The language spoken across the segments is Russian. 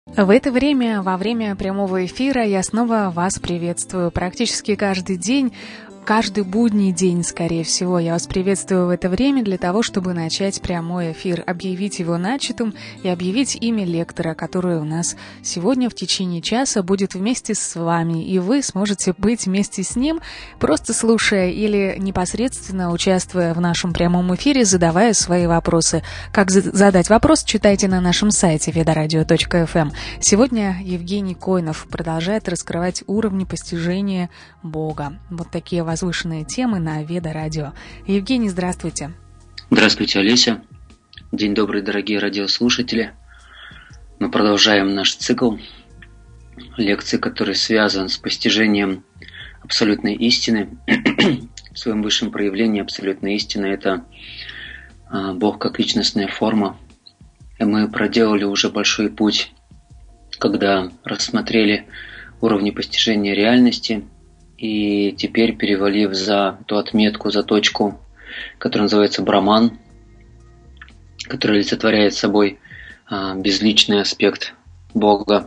В это время, во время прямого эфира, я снова вас приветствую. Практически каждый день, каждый будний день, скорее всего, я вас приветствую в это время для того, чтобы начать прямой эфир, объявить его начатым и объявить имя лектора, который у нас сегодня в течение часа будет вместе с вами. И вы сможете быть вместе с ним, просто слушая или непосредственно участвуя в нашем прямом эфире, задавая свои вопросы. Как задать вопрос, читайте на нашем сайте vedoradio.fm. Сегодня Евгений Койнов продолжает раскрывать уровни постижения Бога. Вот такие возвышенные темы на Веда Радио. Евгений, здравствуйте. Здравствуйте, Олеся. День добрый, дорогие радиослушатели. Мы продолжаем наш цикл лекций, который связан с постижением абсолютной истины. В своем высшем проявлении абсолютной истины — это Бог как личностная форма. И мы проделали уже большой путь, когда рассмотрели уровни постижения реальности, и теперь, перевалив за ту отметку, за точку, которая называется Браман, которая олицетворяет собой безличный аспект Бога,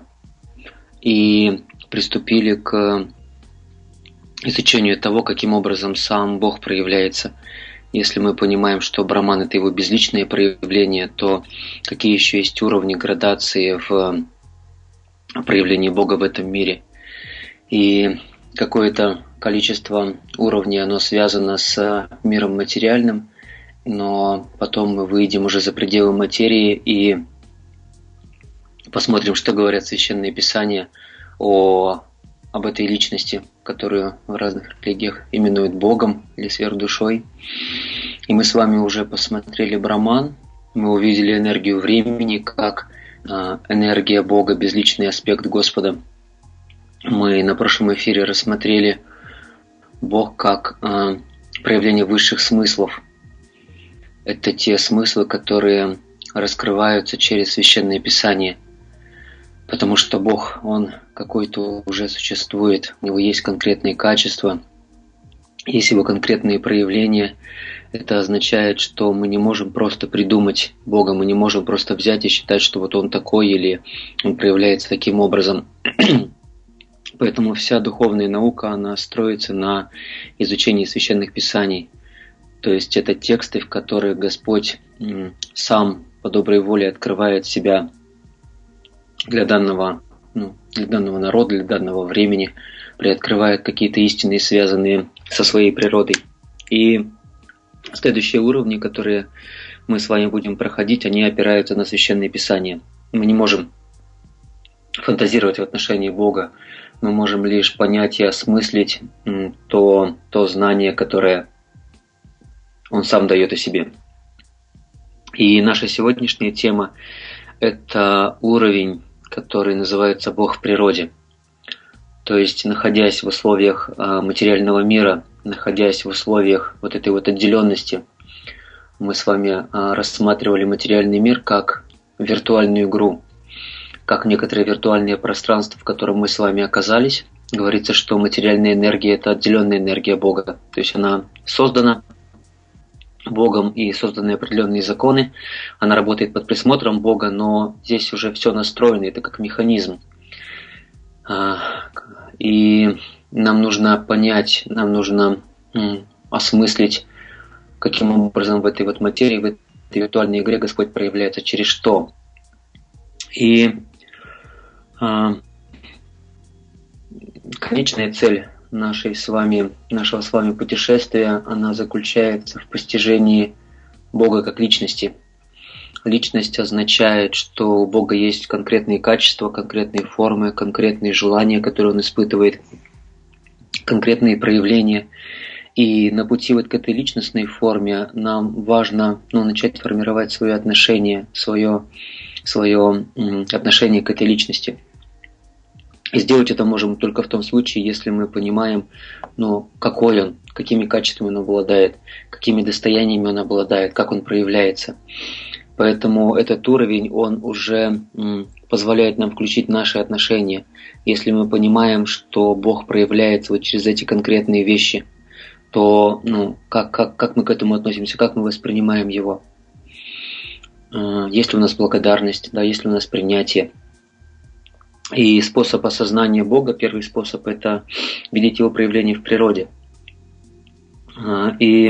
и приступили к изучению того, каким образом сам Бог проявляется. Если мы понимаем, что Браман — это его безличное проявление, то какие еще есть уровни, градации в проявлении Бога в этом мире? И какое-то количество уровней, оно связано с миром материальным, но потом мы выйдем уже за пределы материи и посмотрим, что говорят Священные Писания об этой личности, которую в разных религиях именуют Богом или сверхдушой. И мы с вами уже посмотрели Браман, мы увидели энергию времени как энергия Бога, безличный аспект Господа. Мы на прошлом эфире рассмотрели Бог как проявление высших смыслов. Это те смыслы, которые раскрываются через Священное Писание. Потому что Бог, Он какой-то уже существует, у Него есть конкретные качества, есть Его конкретные проявления. Это означает, что мы не можем просто придумать Бога, мы не можем просто взять и считать, что вот Он такой или Он проявляется таким образом. Поэтому вся духовная наука, она строится на изучении Священных Писаний. То есть это тексты, в которых Господь сам по доброй воле открывает себя для данного народа, для данного времени, приоткрывает какие-то истины, связанные со своей природой. И следующие уровни, которые мы с вами будем проходить, они опираются на Священные Писания. Мы не можем фантазировать в отношении Бога, мы можем лишь понять и осмыслить то знание, которое Он сам дает о себе. И наша сегодняшняя тема — это уровень, который называется Бог в природе. То есть, находясь в условиях материального мира, находясь в условиях вот этой вот отделенности, мы с вами рассматривали материальный мир как виртуальную игру, как некоторое виртуальное пространство, в котором мы с вами оказались. Говорится, что материальная энергия — это отделенная энергия Бога. То есть она создана Богом и созданы определенные законы. Она работает под присмотром Бога, но здесь уже все настроено, это как механизм. И нам нужно понять, нам нужно осмыслить, каким образом в этой вот материи, в этой виртуальной игре Господь проявляется, через что. И конечная цель нашего с вами путешествия, она заключается в постижении Бога как личности. Личность означает, что у Бога есть конкретные качества, конкретные формы, конкретные желания, которые Он испытывает, конкретные проявления. И на пути вот к этой личностной форме нам важно начать формировать свое отношение, свое отношение к этой личности. И сделать это можем только в том случае, если мы понимаем, какой Он, какими качествами Он обладает, какими достояниями Он обладает, как Он проявляется. Поэтому этот уровень, он уже позволяет нам включить наши отношения. Если мы понимаем, что Бог проявляется вот через эти конкретные вещи, то как мы к этому относимся, как мы воспринимаем Его. Есть ли у нас благодарность, есть ли у нас принятие. И способ осознания Бога, первый способ – это видеть Его проявление в природе. И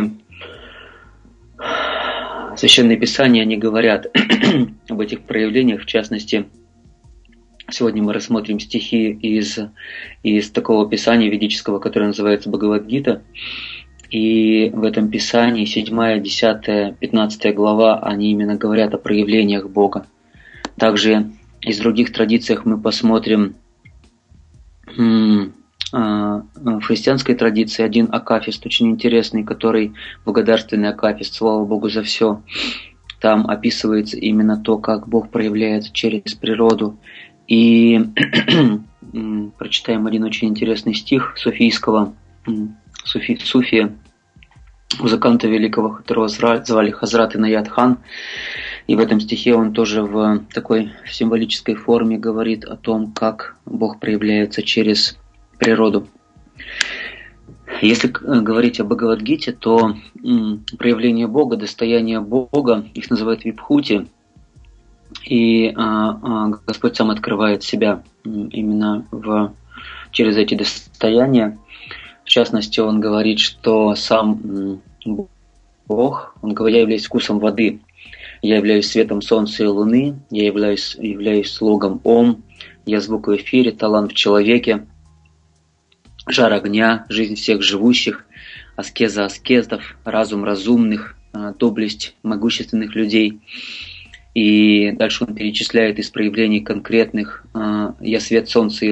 Священные Писания, они говорят об этих проявлениях, в частности, сегодня мы рассмотрим стихи из такого писания ведического, которое называется Бхагавад-гита. И в этом писании 7, 10, 15 глава, они именно говорят о проявлениях Бога. Также из других традиций мы посмотрим в христианской традиции один акафист, очень интересный, который благодарственный акафист, слава Богу за все. Там описывается именно то, как Бог проявляется через природу. И прочитаем один очень интересный стих суфия, музыканта великого, которого звали Хазрат Инаят хан. И в этом стихе он тоже в такой символической форме говорит о том, как Бог проявляется через природу. Если говорить о Бхагавад-гите, то проявление Бога, достояние Бога, их называют випхути, и Господь сам открывает себя именно через эти достояния. В частности, Он говорит, что сам Бог, я являюсь вкусом воды, я являюсь светом солнца и луны, я являюсь слогом Ом, я звук в эфире, талант в человеке, жар огня, жизнь всех живущих, аскеза аскезов, разум разумных, доблесть могущественных людей. И дальше он перечисляет из проявлений конкретных: я свет солнца,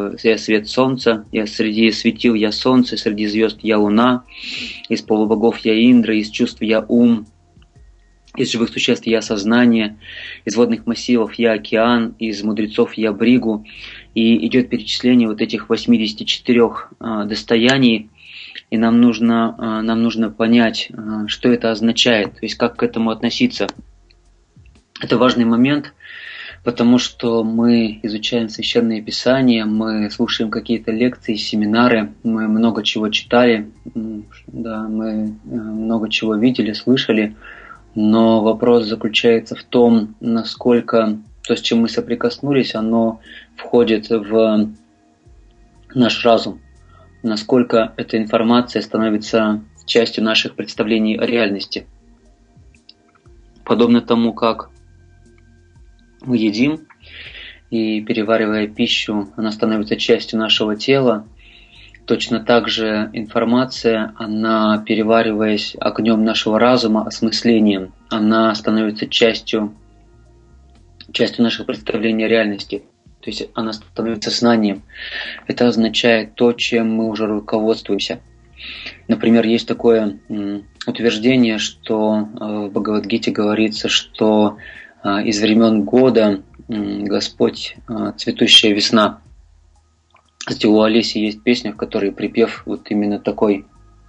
я среди светил я солнце, среди звезд я луна, из полубогов я Индра, из чувств я ум, из живых существ я сознание, из водных массивов я океан, из мудрецов я бригу. И идет перечисление вот этих 84 достояний, и нам нужно понять, что это означает, то есть как к этому относиться. Это важный момент, потому что мы изучаем Священные Писания, мы слушаем какие-то лекции, семинары, мы много чего читали, да, мы много чего видели, слышали, но вопрос заключается в том, насколько то, с чем мы соприкоснулись, оно входит в наш разум, насколько эта информация становится частью наших представлений о реальности. Подобно тому, как мы едим, и переваривая пищу, она становится частью нашего тела, точно так же информация, она, перевариваясь огнем нашего разума, осмыслением, она становится частью наших представлений о реальности. То есть она становится знанием. Это означает то, чем мы уже руководствуемся. Например, есть такое утверждение, что в Бхагавад-гите говорится, что из времен года Господь цветущая весна. Кстати, у Олеси есть песня, в которой припев вот именно такой.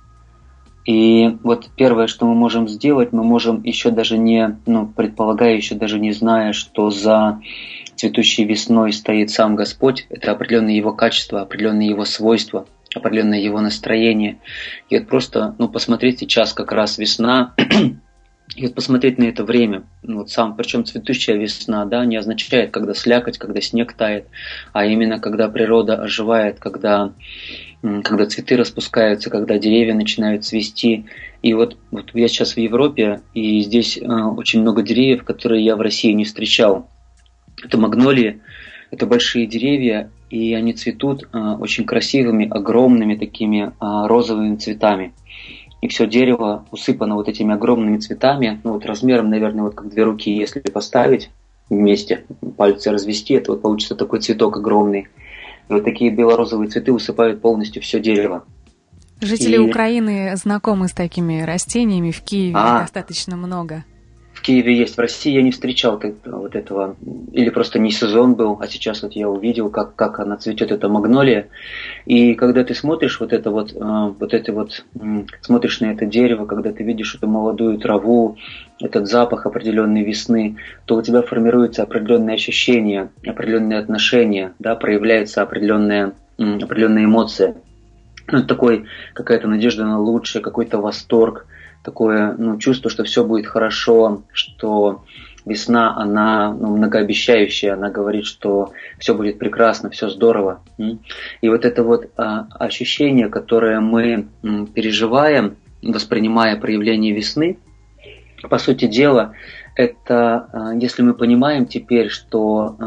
И вот первое, что мы можем сделать, мы можем еще даже не, предполагая, еще даже не зная, что за цветущей весной стоит сам Господь, это определенные Его качества, определенные Его свойства, определенное Его настроение. И вот просто, посмотреть сейчас как раз весна, и вот посмотреть на это время, причем цветущая весна, да, не означает, когда слякоть, когда снег тает, а именно когда природа оживает, когда цветы распускаются, когда деревья начинают цвести. И вот я сейчас в Европе, и здесь очень много деревьев, которые я в России не встречал. Это магнолии, это большие деревья, и они цветут очень красивыми, огромными такими розовыми цветами. И все дерево усыпано вот этими огромными цветами, размером, наверное, как 2 руки, если поставить вместе, пальцы развести, это получится такой цветок огромный. И вот такие бело-розовые цветы усыпают полностью все дерево. Жители Украины знакомы с такими растениями, в Киеве достаточно много. В Киеве есть, в России я не встречал вот этого, или просто не сезон был, а сейчас вот я увидел, как она цветет, эта магнолия. И когда ты смотришь смотришь на это дерево, когда ты видишь эту молодую траву, этот запах определенной весны, то у тебя формируется определенные ощущения, определенные отношения, да, проявляется определенная эмоция. Это такой, какая-то надежда на лучшее, какой-то восторг, такое чувство, что все будет хорошо, что Весна, она многообещающая, она говорит, что все будет прекрасно, все здорово. И вот это вот ощущение, которое мы переживаем, воспринимая проявление весны, по сути дела, это, если мы понимаем теперь, что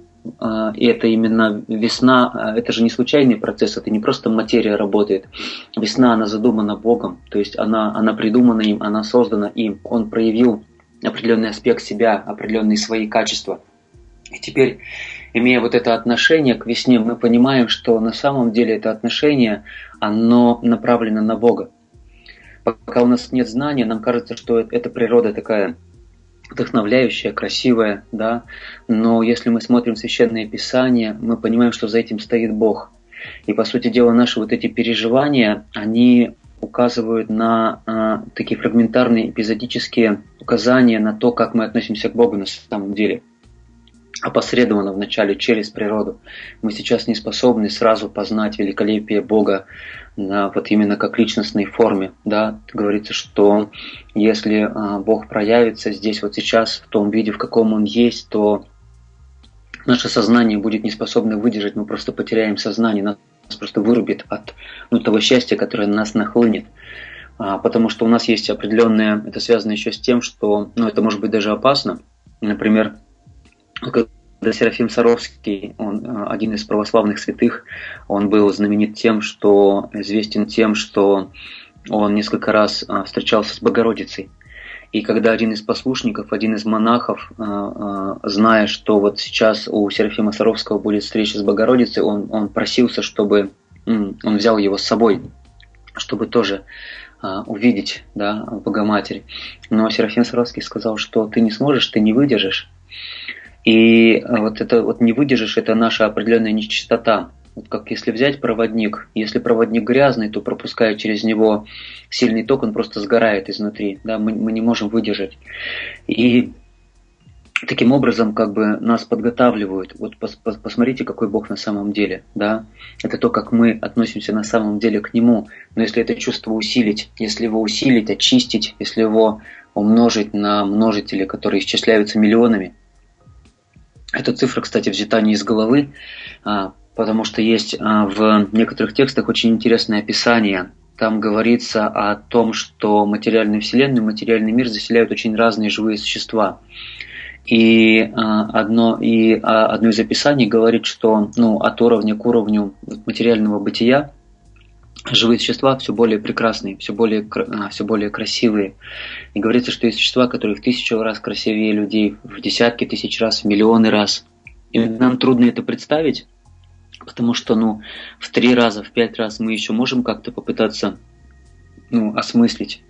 это именно весна, это же не случайный процесс, это не просто материя работает. Весна, она задумана Богом, то есть она придумана им, она создана им. Он проявил определенный аспект себя, определенные свои качества. И теперь, имея вот это отношение к весне, мы понимаем, что на самом деле это отношение, оно направлено на Бога. Пока у нас нет знания, нам кажется, что эта природа такая вдохновляющая, красивая, да, но если мы смотрим Священное Писание, мы понимаем, что за этим стоит Бог. И, по сути дела, наши вот эти переживания, они указывают на такие фрагментарные, эпизодические указания на то, как мы относимся к Богу на самом деле. Опосредованно вначале через природу. Мы сейчас не способны сразу познать великолепие Бога вот именно как личностной форме. Да? Говорится, что если Бог проявится здесь вот сейчас в том виде, в каком Он есть, то наше сознание будет не способно выдержать, мы просто потеряем сознание, нас просто вырубит от того счастья, которое на нас нахлынет. Потому что у нас есть определенное, это связано еще с тем, что это может быть даже опасно. Например, когда Серафим Саровский, он один из православных святых, он был знаменит тем, что известен тем, что он несколько раз встречался с Богородицей. И когда один из послушников, один из монахов, зная, что вот сейчас у Серафима Саровского будет встреча с Богородицей, он просился, чтобы он взял его с собой, чтобы тоже увидеть, да, Богоматерь. Но Серафим Саровский сказал, что ты не сможешь, ты не выдержишь. И вот это вот не выдержишь, это наша определенная нечистота. Вот как если взять проводник, если проводник грязный, то пропуская через него сильный ток, он просто сгорает изнутри, да, мы не можем выдержать. И таким образом как бы нас подготавливают. Вот посмотрите, какой Бог на самом деле, да. Это то, как мы относимся на самом деле к Нему. Но если это чувство усилить, если его усилить, очистить, если его умножить на множители, которые исчисляются миллионами. Эта цифра, кстати, взята не из головы, потому что есть в некоторых текстах очень интересное описание. Там говорится о том, что материальную вселенную, материальный мир заселяют очень разные живые существа. И одно из описаний говорит, что от уровня к уровню материального бытия живые существа все более прекрасные, все более красивые. И говорится, что есть существа, которые в 1000 раз красивее людей, в десятки тысяч раз, в миллионы раз. И нам трудно это представить, потому что в 3 раза, в 5 раз мы еще можем как-то попытаться осмыслить.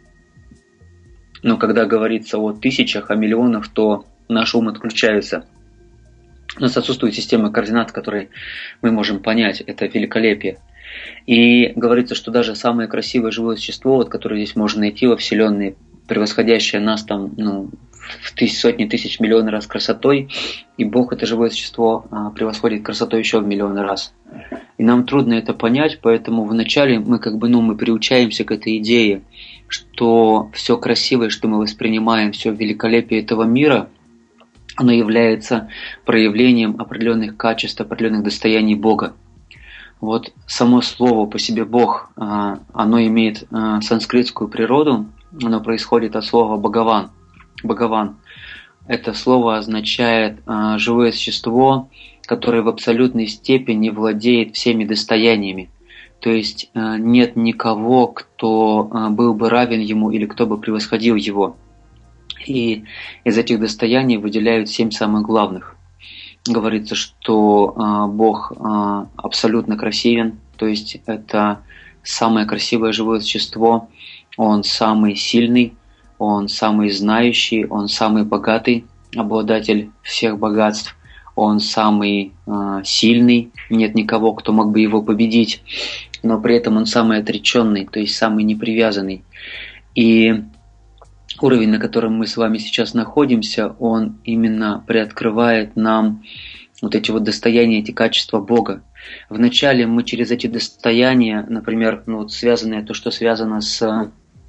Но когда говорится о тысячах, о миллионах, то наш ум отключается. У нас отсутствует система координат, которой мы можем понять это великолепие. И говорится, что даже самое красивое живое существо, которое здесь можно найти во Вселенной, превосходящее нас там, в сотни тысяч, миллионы раз красотой, и Бог, это живое существо, превосходит красотой еще в миллионы раз. И нам трудно это понять, поэтому вначале мы мы приучаемся к этой идее, что все красивое, что мы воспринимаем, все великолепие этого мира, оно является проявлением определенных качеств, определенных достояний Бога. Вот само слово по себе Бог, оно имеет санскритскую природу, оно происходит от слова Бхагаван. Бхагаван. Это слово означает живое существо, которое в абсолютной степени владеет всеми достояниями. То есть нет никого, кто был бы равен ему или кто бы превосходил его. И из этих достояний выделяют 7 самых главных. Говорится, что Бог абсолютно красивен, то есть это самое красивое живое существо, Он самый сильный, Он самый знающий, Он самый богатый обладатель всех богатств, Он самый сильный, нет никого, кто мог бы его победить, но при этом Он самый отреченный, то есть самый непривязанный. И уровень, на котором мы с вами сейчас находимся, он именно приоткрывает нам вот эти вот достояния, эти качества Бога. Вначале мы через эти достояния, например, связанное то, что связано с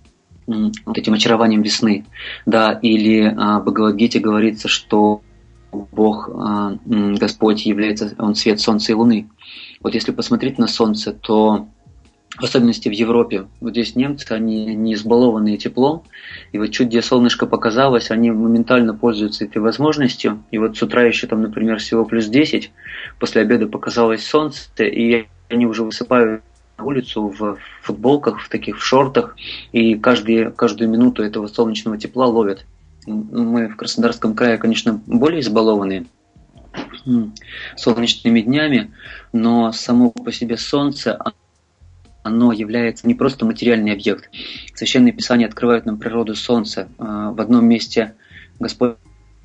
вот этим очарованием весны. Да, или в Бхагавад-гите говорится, что Бог, Господь является, Он свет солнца и луны. Вот если посмотреть на солнце, то в особенности в Европе, вот здесь немцы, они не избалованные теплом, и вот чуть где солнышко показалось, они моментально пользуются этой возможностью, и вот с утра еще там, например, всего плюс 10, после обеда показалось солнце, и они уже высыпают на улицу в футболках, в таких в шортах, и каждую минуту этого солнечного тепла ловят. Мы в Краснодарском крае, конечно, более избалованные солнечными днями, но само по себе солнце, оно является не просто материальный объект. Священные Писания открывают нам природу солнца. В одном месте Господь,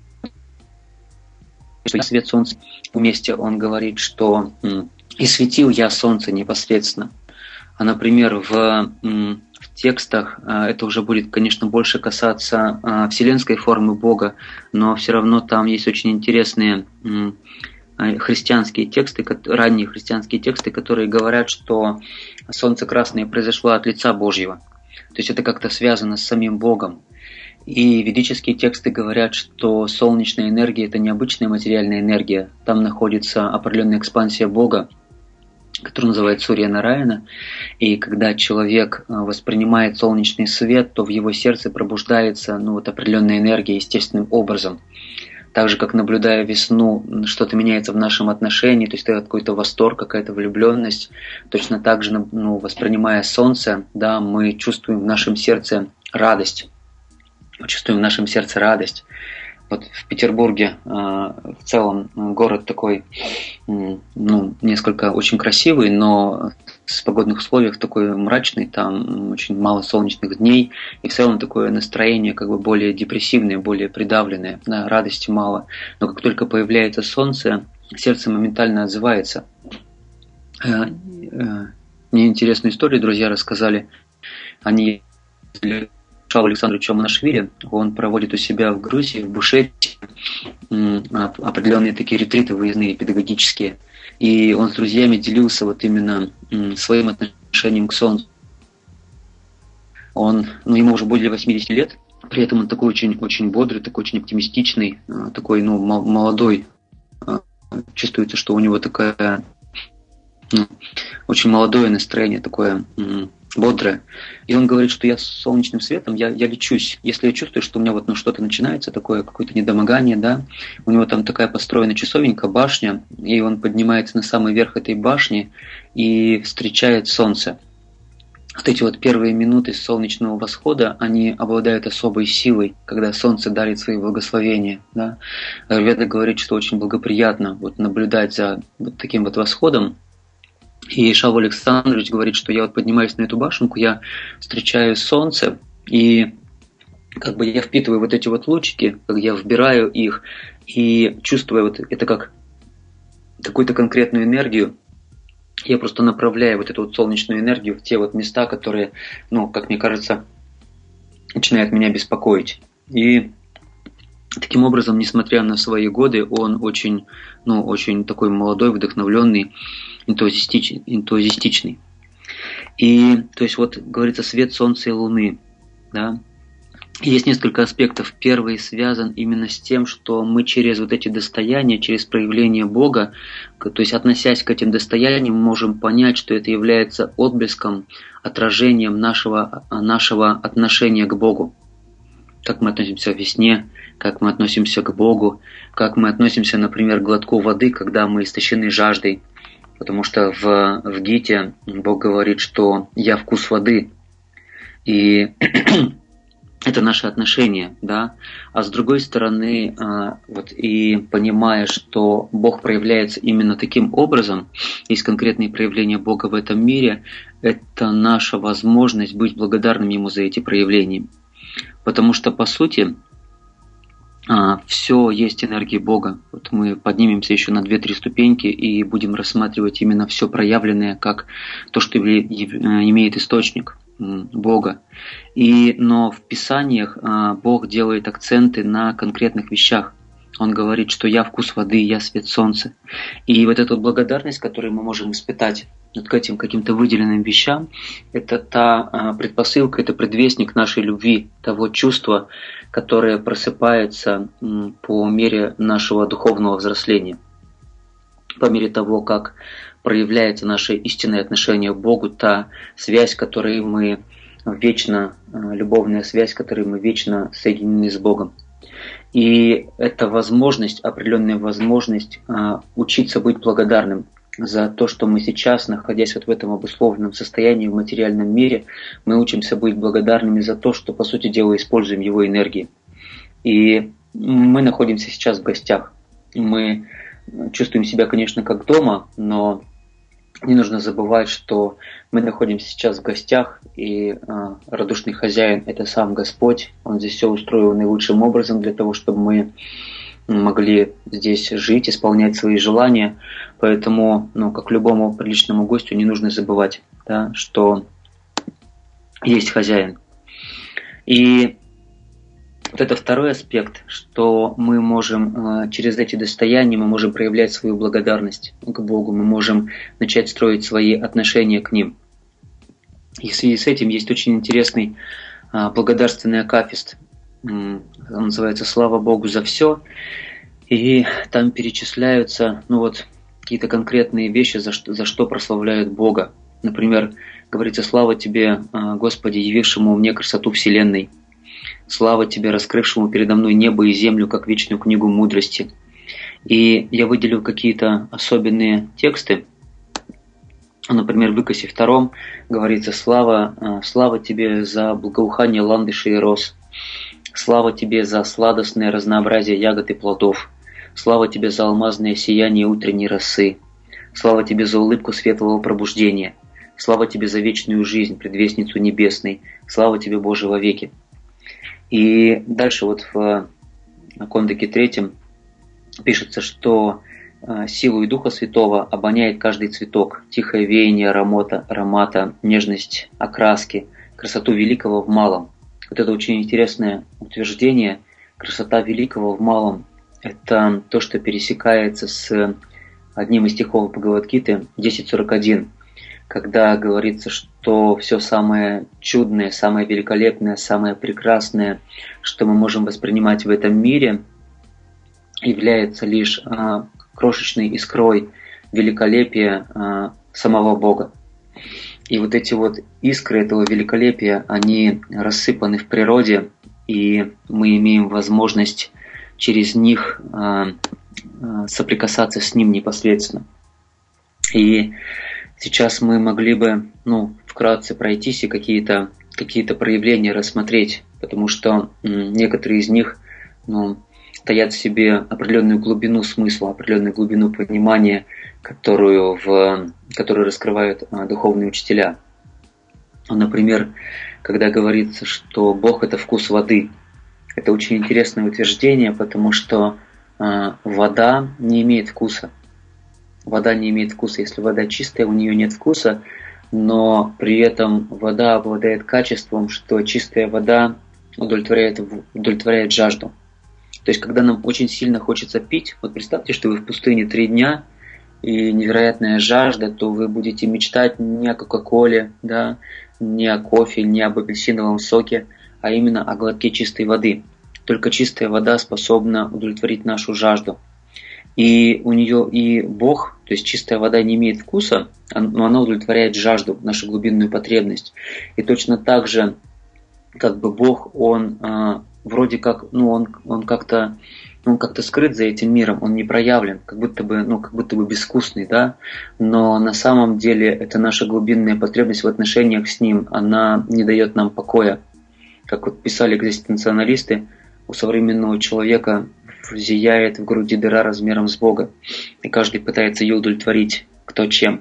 что свет солнца, в месте Он говорит, что «и светил я солнце непосредственно». А, например, в текстах это уже будет, конечно, больше касаться вселенской формы Бога, но все равно там есть очень интересные христианские тексты, ранние христианские тексты, которые говорят, что солнце красное произошло от лица Божьего. То есть это как-то связано с самим Богом. И ведические тексты говорят, что солнечная энергия – это необычная материальная энергия. Там находится определенная экспансия Бога, который называется Сурья Нараяна. И когда человек воспринимает солнечный свет, то в его сердце пробуждается определенная энергия естественным образом. Так же, как наблюдая весну, что-то меняется в нашем отношении, то есть это какой-то восторг, какая-то влюбленность. Точно так же, воспринимая солнце, да, мы чувствуем в нашем сердце радость. Чувствуем в нашем сердце радость. Вот в Петербурге в целом город такой, несколько очень красивый, но с погодных условиях такой мрачный, там очень мало солнечных дней, и в целом такое настроение как бы более депрессивное, более придавленное, да, радости мало. Но как только появляется солнце, сердце моментально отзывается. Мне интересную историю друзья рассказали. Они Шаву Александровичу Аманашвили, он проводит у себя в Грузии, в Бушете, определенные такие ретриты выездные, педагогические. И он с друзьями делился вот именно своим отношением к солнцу. Ему уже более 80 лет, при этом он такой очень бодрый, такой очень оптимистичный, такой молодой. Чувствуется, что у него такое очень молодое настроение, такое бодрое. И он говорит, что я с солнечным светом, я лечусь. Если я чувствую, что у меня что-то начинается, такое какое-то недомогание, да, у него там такая построена часовенька, башня, и он поднимается на самый верх этой башни и встречает солнце. Вот эти вот первые минуты солнечного восхода, они обладают особой силой, когда солнце дарит свои благословения. Да. Аюрведа говорит, что очень благоприятно наблюдать за таким восходом. И Шаву Александрович говорит, что я поднимаюсь на эту башенку, я встречаю солнце, и как бы я впитываю эти лучики, как я вбираю их, и чувствую это как какую-то конкретную энергию. Я просто направляю эту солнечную энергию в те места, которые, как мне кажется, начинают меня беспокоить. И таким образом, несмотря на свои годы, он очень такой молодой, вдохновленный, энтузиастичный. И, то есть, говорится, свет солнца и луны, да. И есть несколько аспектов. Первый связан именно с тем, что мы через эти достояния, через проявление Бога, то есть, относясь к этим достояниям, мы можем понять, что это является отблеском, отражением нашего отношения к Богу. Как мы относимся к весне, как мы относимся к Богу, как мы относимся, например, к глотку воды, когда мы истощены жаждой. Потому что в Гите Бог говорит, что «я вкус воды». И это наше отношение, да. А с другой стороны, и понимая, что Бог проявляется именно таким образом, есть конкретные проявления Бога в этом мире, это наша возможность быть благодарным Ему за эти проявления. Потому что, по сути, все есть энергия Бога. Мы поднимемся еще на 2-3 ступеньки и будем рассматривать именно все проявленное как то, что имеет источник Бога. Но в Писаниях Бог делает акценты на конкретных вещах. Он говорит, что «я вкус воды, я свет солнца». И эта благодарность, которую мы можем испытать вот к этим каким-то выделенным вещам, это та предпосылка, это предвестник нашей любви, того чувства, которое просыпается по мере нашего духовного взросления, по мере того, как проявляется наше истинное отношение к Богу, та связь, которой мы вечно, любовная связь, которой мы вечно соединены с Богом. И это возможность, определенная возможность учиться быть благодарным за то, что мы сейчас, находясь вот в этом обусловленном состоянии в материальном мире, мы учимся быть благодарными за то, что, по сути дела, используем его энергии. И мы находимся сейчас в гостях. Мы чувствуем себя, конечно, как дома, но не нужно забывать, что мы находимся сейчас в гостях, и радушный хозяин – это сам Господь. Он здесь все устроил наилучшим образом для того, чтобы мы могли здесь жить, исполнять свои желания. Поэтому, как любому приличному гостю, не нужно забывать, да, что есть хозяин. И вот это второй аспект, что мы можем через эти достояния, мы можем проявлять свою благодарность к Богу, мы можем начать строить свои отношения к ним. И в связи с этим есть очень интересный благодарственный акафист. Он называется «Слава Богу за все». И там перечисляются какие-то конкретные вещи, за что прославляют Бога. Например, говорится: «Слава Тебе, Господи, явившему мне красоту вселенной. Слава Тебе, раскрывшему передо мной небо и землю, как вечную книгу мудрости». И я выделил какие-то особенные тексты. Например, в Выкосе 2 говорится: «Слава Тебе за благоухание ландышей и роз. Слава Тебе за сладостное разнообразие ягод и плодов. Слава Тебе за алмазное сияние утренней росы. Слава Тебе за улыбку светлого пробуждения. Слава Тебе за вечную жизнь, предвестницу небесной. Слава Тебе, Боже, во веки». И дальше в Кондыке 3 пишется, что силу Духа Святого обоняет каждый цветок, тихое веяние аромата, нежность окраски, красоту великого в малом. Вот это очень интересное утверждение. Красота великого в малом – это то, что пересекается с одним из стихов Бхагавад-гиты 10.41, когда говорится, что все самое чудное, самое великолепное, самое прекрасное, что мы можем воспринимать в этом мире, является лишь крошечной искрой великолепия самого Бога. И вот эти искры этого великолепия, они рассыпаны в природе, и мы имеем возможность через них соприкасаться с ним непосредственно. И сейчас мы могли бы вкратце пройтись и какие-то проявления рассмотреть, потому что некоторые из них таят в себе определенную глубину смысла, определенную глубину понимания, которую раскрывают духовные учителя. Например, когда говорится, что Бог – это вкус воды. Это очень интересное утверждение, потому что вода не имеет вкуса. Вода не имеет вкуса. Если вода чистая, у нее нет вкуса, но при этом вода обладает качеством, что чистая вода удовлетворяет жажду. То есть, когда нам очень сильно хочется пить, представьте, что вы в пустыне 3 дня, и невероятная жажда, то вы будете мечтать не о Кока-Коле, да, не о кофе, не об апельсиновом соке, а именно о глотке чистой воды. Только чистая вода способна удовлетворить нашу жажду. И у нее и Бог, то есть чистая вода не имеет вкуса, но она удовлетворяет жажду, нашу глубинную потребность. И точно так же, Бог, Он вроде как, он как-то скрыт за этим миром, он не проявлен, как будто бы безвкусный, да, но на самом деле это наша глубинная потребность в отношениях с ним, она не дает нам покоя. Как писали экзистенциалисты, у современного человека зияет в груди дыра размером с Бога, и каждый пытается ее удовлетворить кто чем.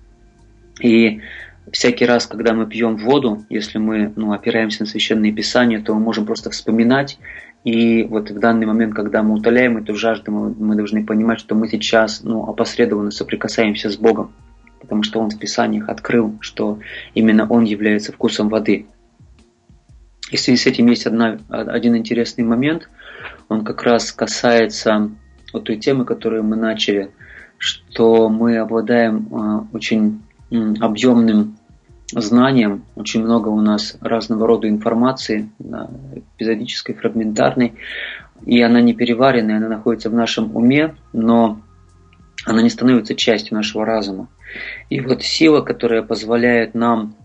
И всякий раз, когда мы пьем воду, если мы опираемся на Священное Писание, то мы можем просто вспоминать. И в данный момент, когда мы утоляем эту жажду, мы должны понимать, что мы сейчас опосредованно соприкасаемся с Богом, потому что Он в Писаниях открыл, что именно Он является вкусом воды. И в связи с этим есть один интересный момент. Он как раз касается той темы, которую мы начали, что мы обладаем очень объемным знанием, очень много у нас разного рода информации, эпизодической, фрагментарной, и она не переваренная, она находится в нашем уме, но она не становится частью нашего разума. И вот сила, которая позволяет нам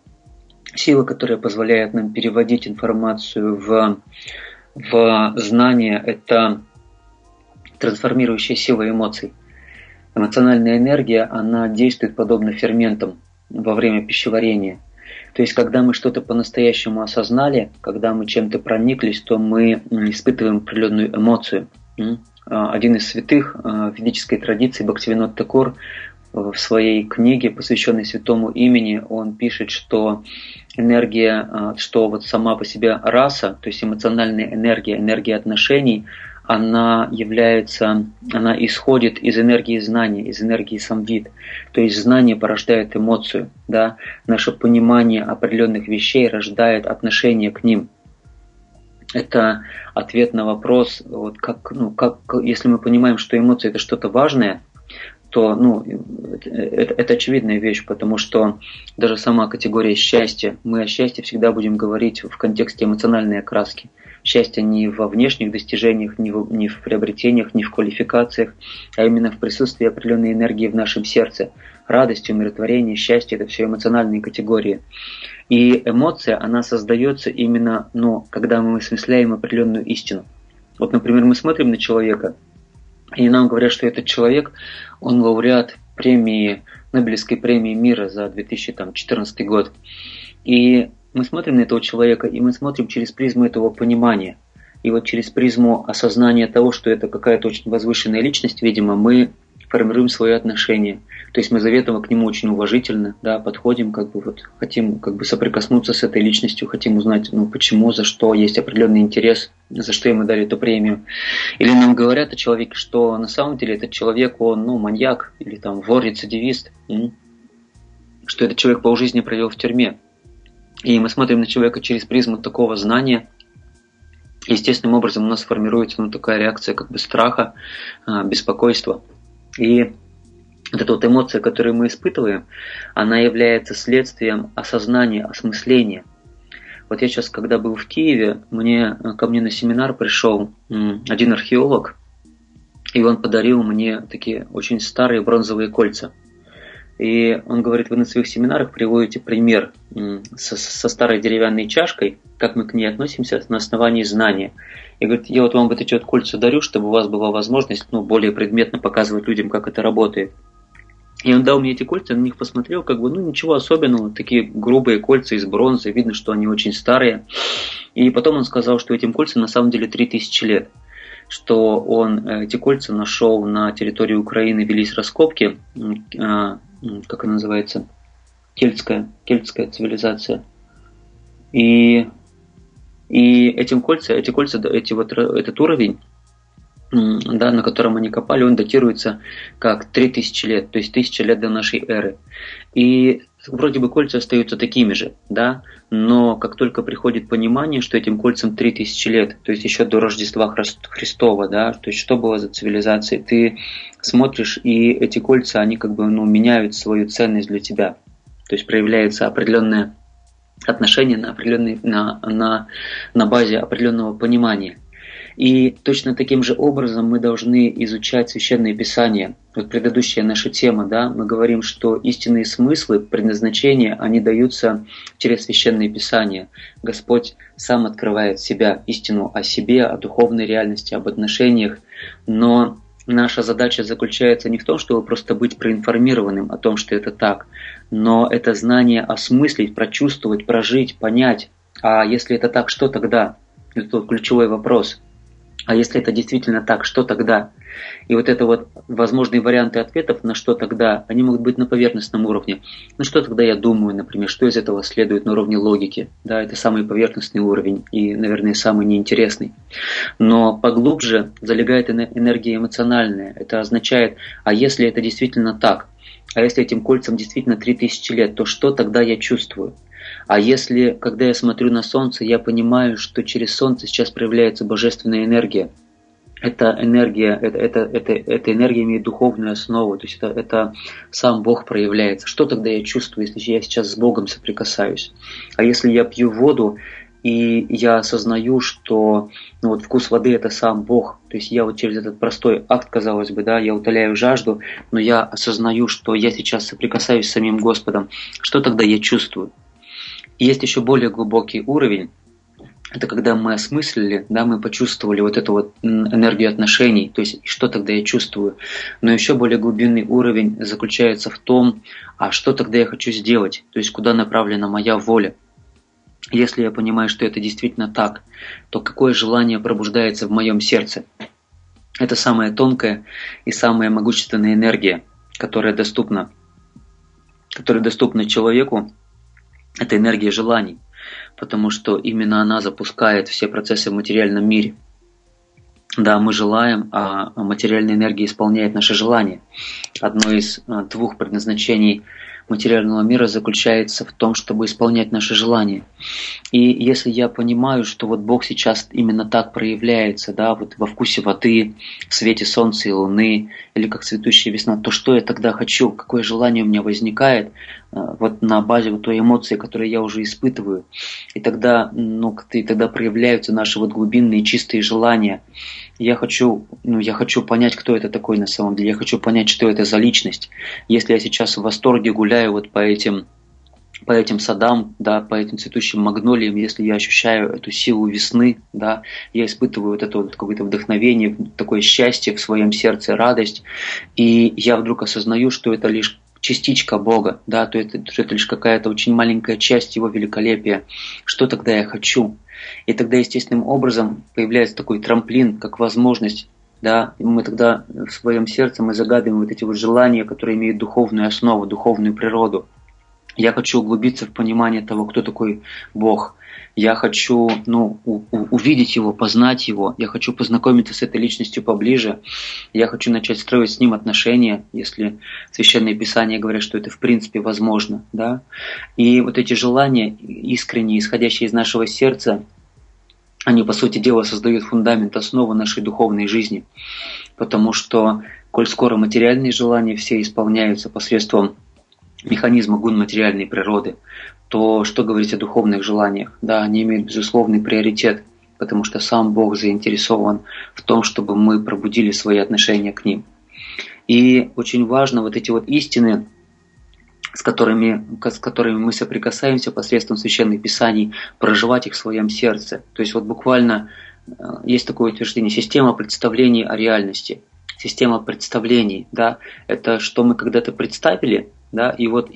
переводить информацию в знание, это трансформирующая сила эмоций. Эмоциональная энергия, она действует подобно ферментам во время пищеварения. То есть, когда мы что-то по-настоящему осознали, когда мы чем-то прониклись, то мы испытываем определенную эмоцию. Один из святых в ведической традиции, Бхактивинод Такур, в своей книге, посвященной святому имени, он пишет, что энергия, что вот сама по себе раса, то есть эмоциональная энергия, энергия отношений, она исходит из энергии знания, из энергии самвид. То есть знание порождает эмоцию, да? Наше понимание определенных вещей рождает отношение к ним. Это ответ на вопрос, вот если мы понимаем, что эмоции это что-то важное, то это очевидная вещь, потому что даже сама категория счастья, мы о счастье всегда будем говорить в контексте эмоциональной окраски. Счастье не во внешних достижениях, не в приобретениях, не в квалификациях, а именно в присутствии определенной энергии в нашем сердце. Радость, умиротворение, счастье – это все эмоциональные категории. И эмоция, она создается именно, когда мы осмысляем определенную истину. Вот, например, мы смотрим на человека, и нам говорят, что этот человек, он лауреат Нобелевской премии мира за 2014 год. И мы смотрим на этого человека, и мы смотрим через призму этого понимания. И вот через призму осознания того, что это какая-то очень возвышенная личность, видимо, мы формируем свое отношение. То есть мы заведомо к нему очень уважительно, подходим, хотим соприкоснуться с этой личностью, хотим узнать, почему, за что, есть определенный интерес, за что ему дали эту премию. Или нам говорят о человеке, что на самом деле этот человек, он маньяк, или вор, рецидивист, что этот человек полжизни провел в тюрьме. И мы смотрим на человека через призму такого знания. Естественным образом у нас формируется такая реакция страха, беспокойства. И вот эта эмоция, которую мы испытываем, она является следствием осознания, осмысления. Вот я сейчас, когда был в Киеве, ко мне на семинар пришел один археолог, и он подарил мне такие очень старые бронзовые кольца. И он говорит, вы на своих семинарах приводите пример со старой деревянной чашкой, как мы к ней относимся на основании знания. И говорит, я вот вам вот эти кольца дарю, чтобы у вас была возможность более предметно показывать людям, как это работает. И он дал мне эти кольца, на них посмотрел, ничего особенного, такие грубые кольца из бронзы, видно, что они очень старые. И потом он сказал, что этим кольцам на самом деле 3000 лет. Что он эти кольца нашел на территории Украины, велись раскопки, как она называется, кельтская цивилизация. И эти кольца, этот уровень, на котором они копали, он датируется как 3000 лет, то есть 1000 лет до нашей эры. И вроде бы кольца остаются такими же, но как только приходит понимание, что этим кольцам 3000 лет, то есть еще до Рождества Христова, то есть что было за цивилизация, ты смотришь, и эти кольца, они меняют свою ценность для тебя. То есть проявляется определенное отношение на базе определенного понимания. И точно таким же образом мы должны изучать Священное Писание. Вот предыдущая наша тема, мы говорим, что истинные смыслы, предназначения, они даются через Священное Писание. Господь сам открывает себя, истину о себе, о духовной реальности, об отношениях. Но наша задача заключается не в том, чтобы просто быть проинформированным о том, что это так, но это знание осмыслить, прочувствовать, прожить, понять. А если это так, что тогда? Это тот ключевой вопрос. А если это действительно так, что тогда? И вот это возможные варианты ответов на что тогда, они могут быть на поверхностном уровне. Что тогда я думаю, например, что из этого следует на уровне логики? Это самый поверхностный уровень и, наверное, самый неинтересный. Но поглубже залегает энергия эмоциональная. Это означает, а если это действительно так? А если этим кольцам действительно 3000 лет, то что тогда я чувствую? А если, когда я смотрю на Солнце, я понимаю, что через Солнце сейчас проявляется божественная энергия, эта энергия, эта энергия имеет духовную основу, то есть это сам Бог проявляется. Что тогда я чувствую, если я сейчас с Богом соприкасаюсь? А если я пью воду, и я осознаю, что вот вкус воды – это сам Бог, то есть я вот через этот простой акт, казалось бы, да, я утоляю жажду, но я осознаю, что я сейчас соприкасаюсь с самим Господом. Что тогда я чувствую? И есть еще более глубокий уровень. Это когда мы осмыслили, да, мы почувствовали вот эту вот энергию отношений, то есть что тогда я чувствую. Но еще более глубинный уровень заключается в том, а что тогда я хочу сделать, то есть куда направлена моя воля. Если я понимаю, что это действительно так, то какое желание пробуждается в моем сердце? Это самая тонкая и самая могущественная энергия, которая доступна человеку, это энергия желаний. Потому что именно она запускает все процессы в материальном мире. Да, мы желаем, а материальная энергия исполняет наши желания. Одно из двух предназначений материального мира заключается в том, чтобы исполнять наши желания. И если я понимаю, что вот Бог сейчас именно так проявляется, да, вот во вкусе воды, в свете солнца и луны, или как цветущая весна, то что я тогда хочу, какое желание у меня возникает вот на базе вот той эмоции, которую я уже испытываю. И тогда проявляются наши вот глубинные чистые желания. Я хочу понять, кто это такой на самом деле. Я хочу понять, что это за личность. Если я сейчас в восторге гуляю вот по этим садам, да, по этим цветущим магнолиям, если я ощущаю эту силу весны, да, я испытываю вот это вот какое-то вдохновение, такое счастье в своем сердце, радость, и я вдруг осознаю, что это лишь частичка Бога, да, то это лишь какая-то очень маленькая часть Его великолепия. Что тогда я хочу? И тогда естественным образом появляется такой трамплин, как возможность, да, и мы тогда в своем сердце мы загадываем вот эти вот желания, которые имеют духовную основу, духовную природу. Я хочу углубиться в понимание того, кто такой Бог. Я хочу увидеть Его, познать Его. Я хочу познакомиться с этой личностью поближе. Я хочу начать строить с Ним отношения, если Священные Писания говорят, что это в принципе возможно. Да? И вот эти желания, искренние, исходящие из нашего сердца, они, по сути дела, создают фундамент, основу нашей духовной жизни. Потому что, коль скоро материальные желания все исполняются посредством механизма гун материальной природы, то что говорить о духовных желаниях? Да, они имеют безусловный приоритет, потому что сам Бог заинтересован в том, чтобы мы пробудили свои отношения к Ним. И очень важно вот эти вот истины, с которыми мы соприкасаемся посредством Священных Писаний, проживать их в своем сердце. То есть вот буквально есть такое утверждение: система представлений о реальности. Система представлений, да, это что мы когда-то представили, да,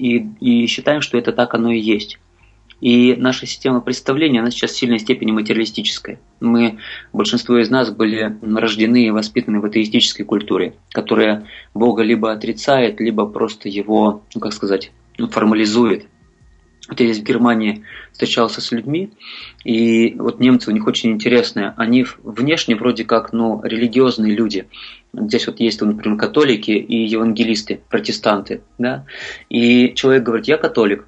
и считаем, что это так оно и есть. И наша система представления, она сейчас в сильной степени материалистическая. Большинство из нас были рождены и воспитаны в атеистической культуре, которая Бога либо отрицает, либо просто его, формализует. Вот я здесь в Германии встречался с людьми, и вот немцы, у них очень интересное, они внешне вроде как, религиозные люди. Здесь вот есть, например, католики и евангелисты, протестанты, да, и человек говорит: я католик,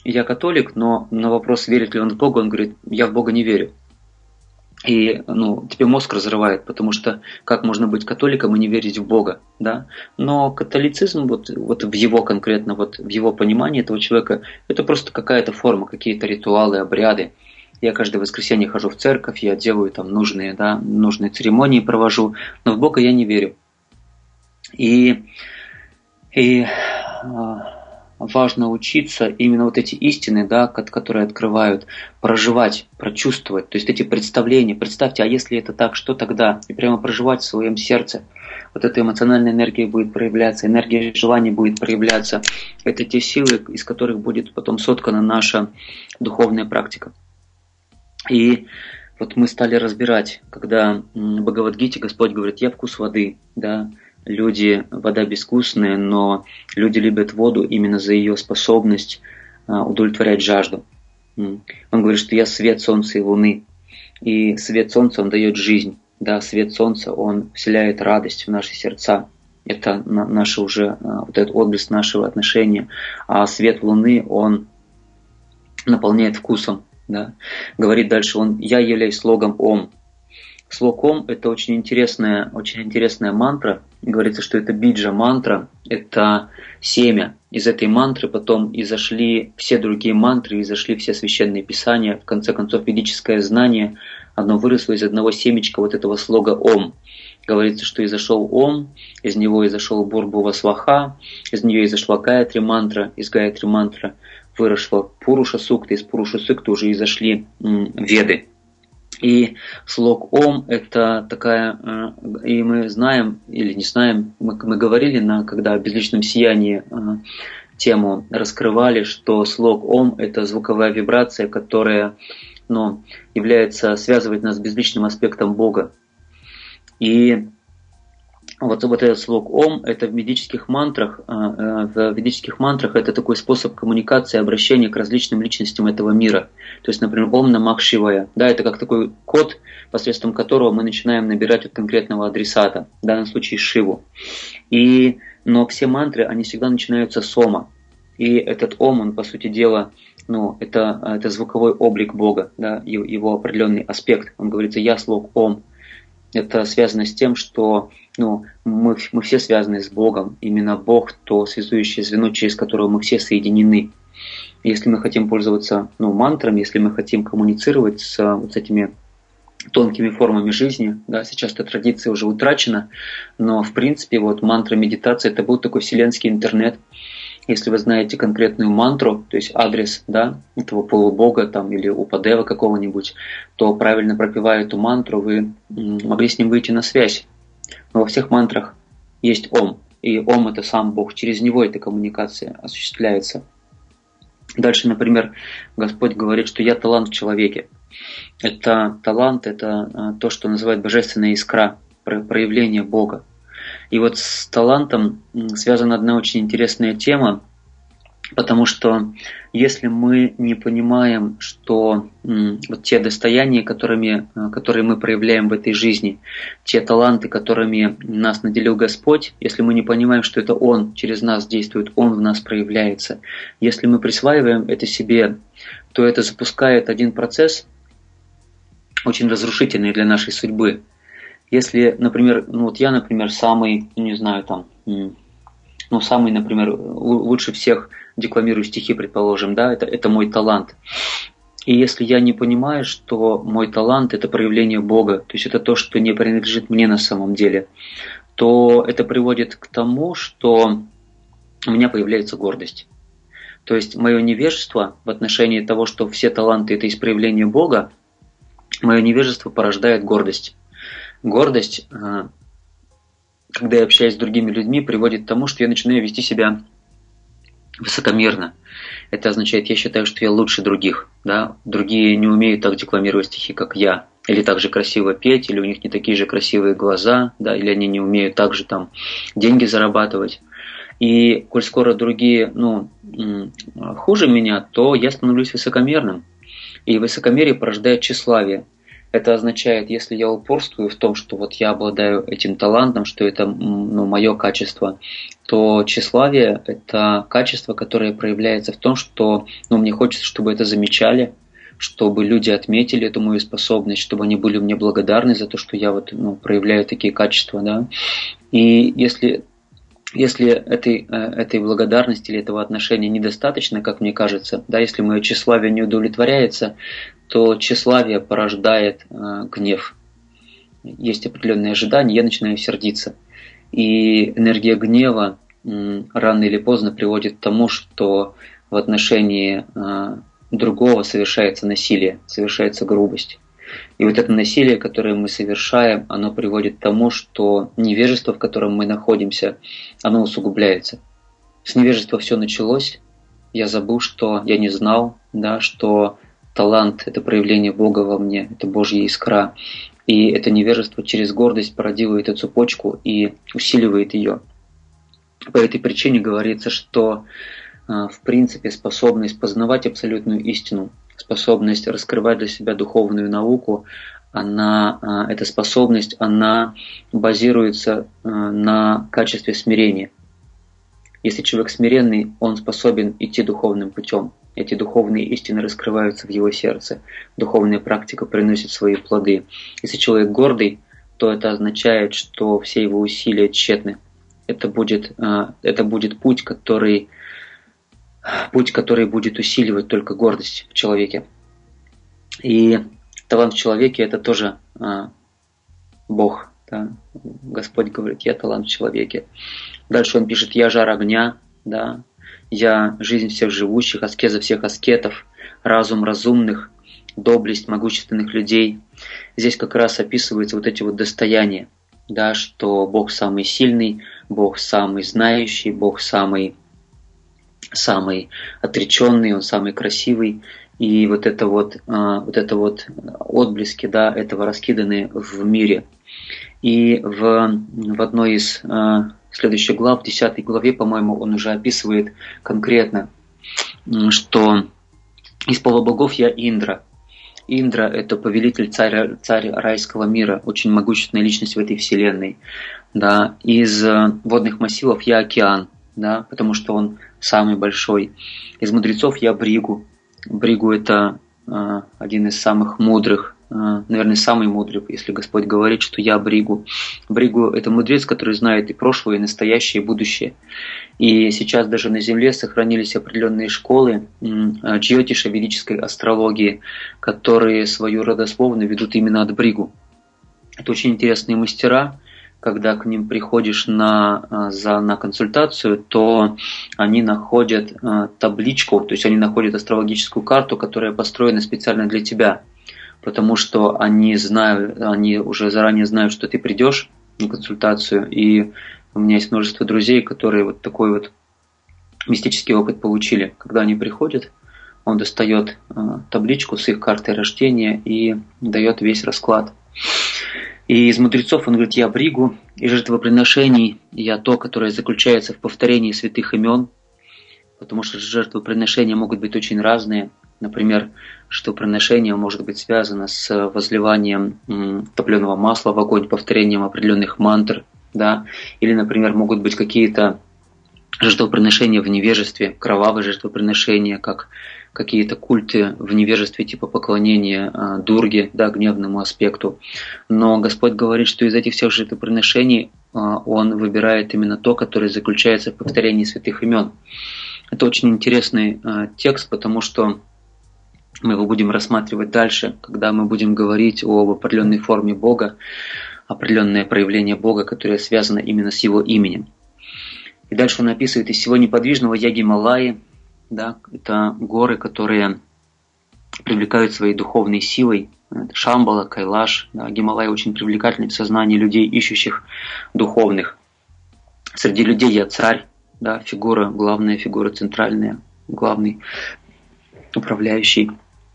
но на вопрос, верит ли он в Бога, он говорит: я в Бога не верю. И тебе мозг разрывает, потому что как можно быть католиком и не верить в Бога, да? Но католицизм, вот в его конкретно, вот в его понимании этого человека, это просто какая-то форма, какие-то ритуалы, обряды. Я каждое воскресенье хожу в церковь, я делаю там нужные церемонии провожу, но в Бога я не верю. И важно учиться именно вот эти истины, да, которые открывают, проживать, прочувствовать. То есть эти представления, представьте, а если это так, что тогда? И прямо проживать в своем сердце. Вот эта эмоциональная энергия будет проявляться, энергия желаний будет проявляться. Это те силы, из которых будет потом соткана наша духовная практика. И вот мы стали разбирать, когда в Бхагавад-гите Господь говорит: я вкус воды, да. Вода безвкусная, но люди любят воду именно за ее способность удовлетворять жажду. Он говорит, что я свет солнца и луны. И свет солнца, он дает жизнь. Да, свет солнца, он вселяет радость в наши сердца. Это наше уже, вот этот отблеск нашего отношения. А свет луны, он наполняет вкусом. Да. Говорит дальше он: я являюсь слогом Ом. Слог Ом – это очень интересная мантра. Говорится, что это биджа-мантра, это семя. Из этой мантры потом изошли все другие мантры, изошли все священные писания. В конце концов, ведическое знание, оно выросло из одного семечка вот этого слога Ом. Говорится, что изошел Ом, из него изошел Бурбхува Сваха, из нее изошла Гаятри мантра, из Гаятри мантра выросла Пуруша Сукта, из Пуруша Сукта уже изошли Веды. И слог Ом – это такая, и мы знаем или не знаем, мы говорили, когда о безличном сиянии тему раскрывали, что слог Ом – это звуковая вибрация, которая связывает нас с безличным аспектом Бога. И вот этот слог Ом – это в ведических мантрах это такой способ коммуникации, обращения к различным личностям этого мира. То есть, например, Ом Намах Шивая. Да, это как такой код, посредством которого мы начинаем набирать от конкретного адресата, в данном случае Шиву. Но все мантры, они всегда начинаются с Ома. И этот Ом, он, по сути дела, это звуковой облик Бога, да, его определенный аспект. Он говорится «Я слог Ом». Это связано с тем, что мы все связаны с Богом. Именно Бог – то связующее звено, через которое мы все соединены. Если мы хотим пользоваться мантрами, если мы хотим коммуницировать с этими тонкими формами жизни, да, сейчас эта традиция уже утрачена, но в принципе мантра медитации – это был такой вселенский интернет. Если вы знаете конкретную мантру, то есть адрес, да, этого полубога там, или упадева какого-нибудь, то правильно пропевая эту мантру, вы могли с ним выйти на связь. Но во всех мантрах есть Ом, и Ом – это сам Бог, через него эта коммуникация осуществляется. Дальше, например, Господь говорит, что «Я талант в человеке». Это талант, это то, что называют божественная искра, проявление Бога. И вот с талантом связана одна очень интересная тема, потому что если мы не понимаем, что те достояния, которые мы проявляем в этой жизни, те таланты, которыми нас наделил Господь, если мы не понимаем, что это Он через нас действует, Он в нас проявляется, если мы присваиваем это себе, то это запускает один процесс, очень разрушительный для нашей судьбы. Если, например, я, например, самый, самый, например, лучше всех декламирую стихи, предположим, да, это мой талант. И если я не понимаю, что мой талант – это проявление Бога, то есть это то, что не принадлежит мне на самом деле, то это приводит к тому, что у меня появляется гордость. То есть мое невежество в отношении того, что все таланты – это из проявления Бога, мое невежество порождает гордость. Гордость, когда я общаюсь с другими людьми, приводит к тому, что я начинаю вести себя высокомерно. Это означает, я считаю, что я лучше других. Да? Другие не умеют так декламировать стихи, как я. Или так же красиво петь, или у них не такие же красивые глаза, да? Или они не умеют так же деньги зарабатывать. И коль скоро другие хуже меня, то я становлюсь высокомерным. И высокомерие порождает тщеславие. Это означает, если я упорствую в том, что я обладаю этим талантом, что это мое качество, то тщеславие – это качество, которое проявляется в том, что мне хочется, чтобы это замечали, чтобы люди отметили эту мою способность, чтобы они были мне благодарны за то, что я проявляю такие качества. Да? И если этой благодарности или этого отношения недостаточно, как мне кажется, да, если мое тщеславие не удовлетворяется, то тщеславие порождает гнев. Есть определенные ожидания, я начинаю сердиться. И энергия гнева рано или поздно приводит к тому, что в отношении другого совершается насилие, совершается грубость. И вот это насилие, которое мы совершаем, оно приводит к тому, что невежество, в котором мы находимся, оно усугубляется. С невежества все началось. Я забыл, что я не знал, да, что талант – это проявление Бога во мне, это Божья искра. И это невежество через гордость породило эту цепочку и усиливает ее. По этой причине говорится, что в принципе способность познавать абсолютную истину, способность раскрывать для себя духовную науку, эта способность, она базируется на качестве смирения. Если человек смиренный, он способен идти духовным путем. эти духовные истины раскрываются в его сердце, духовная практика приносит свои плоды. Если человек гордый, то это означает, что все его усилия тщетны. Это будет путь, который будет усиливать только гордость в человеке. И талант в человеке – это тоже Бог. Да? Господь говорит: «Я талант в человеке». Дальше он пишет: «Я жар огня, да? Я жизнь всех живущих, аскеза всех аскетов, разум разумных, доблесть могущественных людей». Здесь как раз описываются вот эти вот достояния, да, что Бог самый сильный, Бог самый знающий, Бог самый отреченный, Он самый красивый. И вот это вот отблески, да, этого раскиданы в мире. И в одной из следующих глав, в 10 главе, по-моему, он уже описывает конкретно, что из полубогов я Индра. Индра – это повелитель, царь райского мира, очень могущественная личность в этой вселенной. Да. Из водных массивов я океан, да, потому что он самый большой. Из мудрецов я Бригу. Бригу – это один из самых мудрых, наверное, самый мудрый, если Господь говорит, что я Бригу. Бригу – это мудрец, который знает и прошлое, и настоящее, и будущее. И сейчас даже на Земле сохранились определенные школы джьотиша, ведической астрологии, которые свою родословную ведут именно от Бригу. Это очень интересные мастера. Когда к ним приходишь на консультацию, то они находят табличку, то есть они находят астрологическую карту, которая построена специально для тебя, потому что они уже заранее знают, что ты придешь на консультацию. И у меня есть множество друзей, которые вот такой вот мистический опыт получили. Когда они приходят, он достает табличку с их картой рождения и дает весь расклад. И из мудрецов он говорит: я Бригу, и жертвоприношений я то, которое заключается в повторении святых имен, потому что жертвоприношения могут быть очень разные. Например, жертвоприношение может быть связано с возливанием топленого масла в огонь, повторением определенных мантр, да? Или, например, могут быть какие-то жертвоприношения в невежестве, кровавые жертвоприношения, как какие-то культы в невежестве, типа поклонения Дурге, да, гневному аспекту. Но Господь говорит, что из этих всех жертвоприношений Он выбирает именно то, которое заключается в повторении святых имен. Это очень интересный текст, потому что мы его будем рассматривать дальше, когда мы будем говорить об определенной форме Бога, определенное проявление Бога, которое связано именно с Его именем. И дальше он описывает: из всего неподвижного я Гималаи. Да, это горы, которые привлекают своей духовной силой. Это Шамбала, Кайлаш. Да, Гималай очень привлекательный в сознании людей, ищущих духовных. Среди людей я царь, да, фигура, главная фигура, центральная, главный управляющий.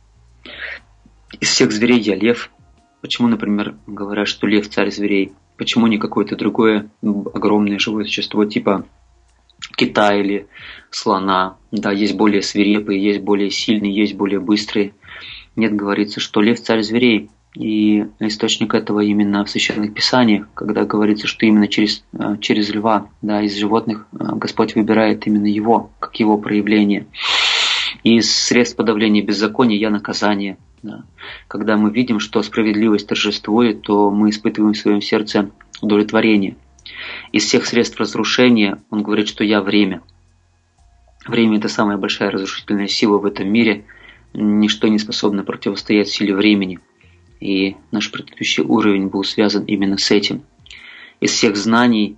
Из всех зверей я лев. Почему, например, говорят, что лев царь зверей? Почему не какое-то другое огромное живое существо типа кита или слона? Да, есть более свирепые, есть более сильные, есть более быстрые. Нет, говорится, что лев царь зверей. И источник этого именно в священных писаниях, когда говорится, что именно через льва, да, из животных Господь выбирает именно его, как его проявление. Из средств подавления беззакония я наказание. Да. Когда мы видим, что справедливость торжествует, то мы испытываем в своем сердце удовлетворение. Из всех средств разрушения он говорит, что я время. Время – это самая большая разрушительная сила в этом мире. Ничто не способно противостоять силе времени. И наш предыдущий уровень был связан именно с этим. Из всех знаний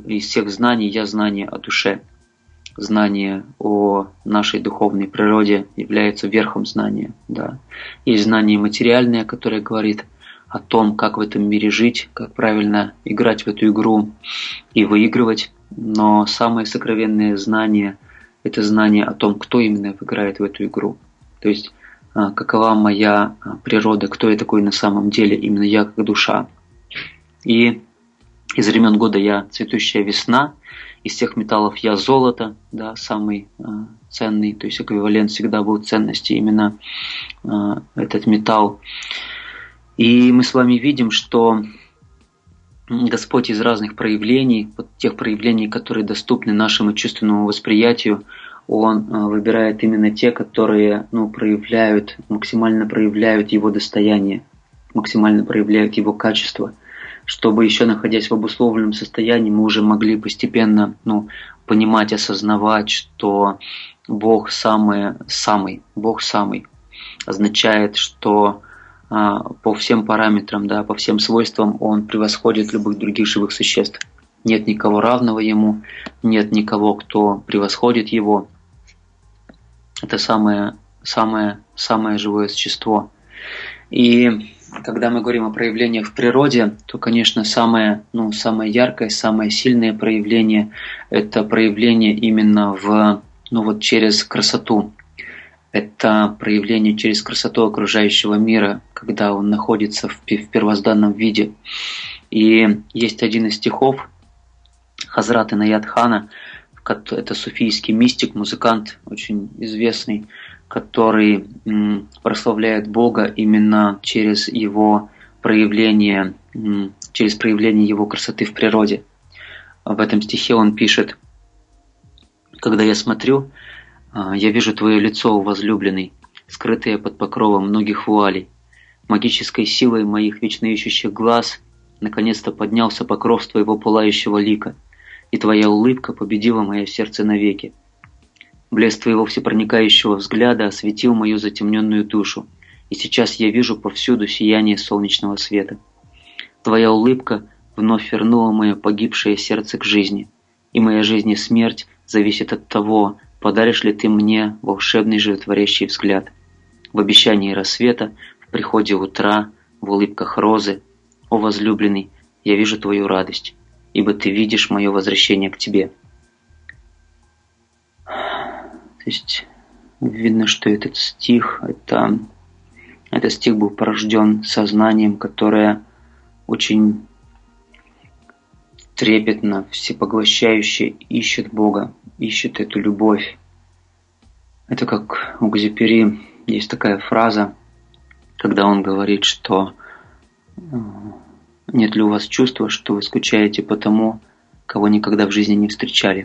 я знание о душе. Знание о нашей духовной природе является верхом знания. Да. Есть знание материальное, которое говорит о том, как в этом мире жить, как правильно играть в эту игру и выигрывать. Но самое сокровенное знание – это знание о том, кто именно играет в эту игру. То есть, какова моя природа, кто я такой на самом деле, именно я как душа. И из времен года я цветущая весна, из всех металлов я золото, да, самый ценный, то есть эквивалент всегда был ценности именно этот металл. И мы с вами видим, что Господь из разных проявлений, вот тех проявлений, которые доступны нашему чувственному восприятию, Он выбирает именно те, которые максимально проявляют его достояние, максимально проявляют его качество, чтобы еще находясь в обусловленном состоянии, мы уже могли постепенно понимать, осознавать, что Бог самый, Бог самый, означает, что по всем параметрам, по всем свойствам Он превосходит любых других живых существ. Нет никого равного Ему, нет никого, кто превосходит Его. Это самое живое существо. И когда мы говорим о проявлениях в природе, то, конечно, самое яркое, самое сильное проявление – это проявление именно через красоту. Это проявление через красоту окружающего мира, когда он находится в первозданном виде. И есть один из стихов Хазрат Инаят Хана, это суфийский мистик, музыкант очень известный, который прославляет Бога именно через проявление Его красоты в природе. В этом стихе он пишет: «Когда я смотрю, я вижу твое лицо, о возлюбленный, скрытое под покровом многих вуалей. Магической силой моих вечно ищущих глаз наконец-то поднялся покров твоего пылающего лика, и твоя улыбка победила мое сердце навеки. Блеск твоего всепроникающего взгляда осветил мою затемненную душу, и сейчас я вижу повсюду сияние солнечного света. Твоя улыбка вновь вернула мое погибшее сердце к жизни, и моя жизнь и смерть зависит от того, подаришь ли ты мне волшебный животворящий взгляд. В обещании рассвета, в приходе утра, в улыбках розы, о возлюбленный, я вижу твою радость, ибо ты видишь мое возвращение к тебе». То есть видно, что этот стих был порожден сознанием, которое очень трепетно, всепоглощающе ищет Бога, ищет эту любовь. Это как у Экзюпери есть такая фраза, когда он говорит, что нет ли у вас чувства, что вы скучаете по тому, кого никогда в жизни не встречали.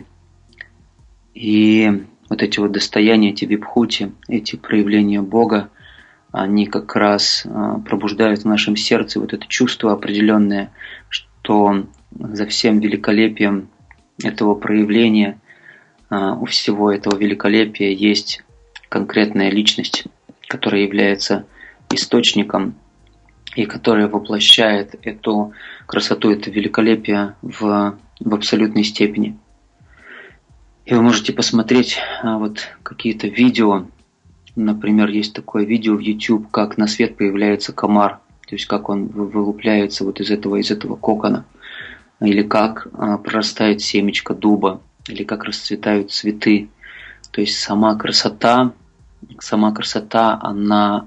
И вот эти вот достояния, эти вибхути, эти проявления Бога, они как раз пробуждают в нашем сердце вот это чувство определенное, что за всем великолепием этого проявления, у всего этого великолепия есть конкретная личность, которая является источником и которая воплощает эту красоту, это великолепие в абсолютной степени. И вы можете посмотреть какие-то видео. Например, есть такое видео в YouTube, как на свет появляется комар, то есть как он вылупляется из этого кокона, или как прорастает семечко дуба, или как расцветают цветы. То есть сама красота, она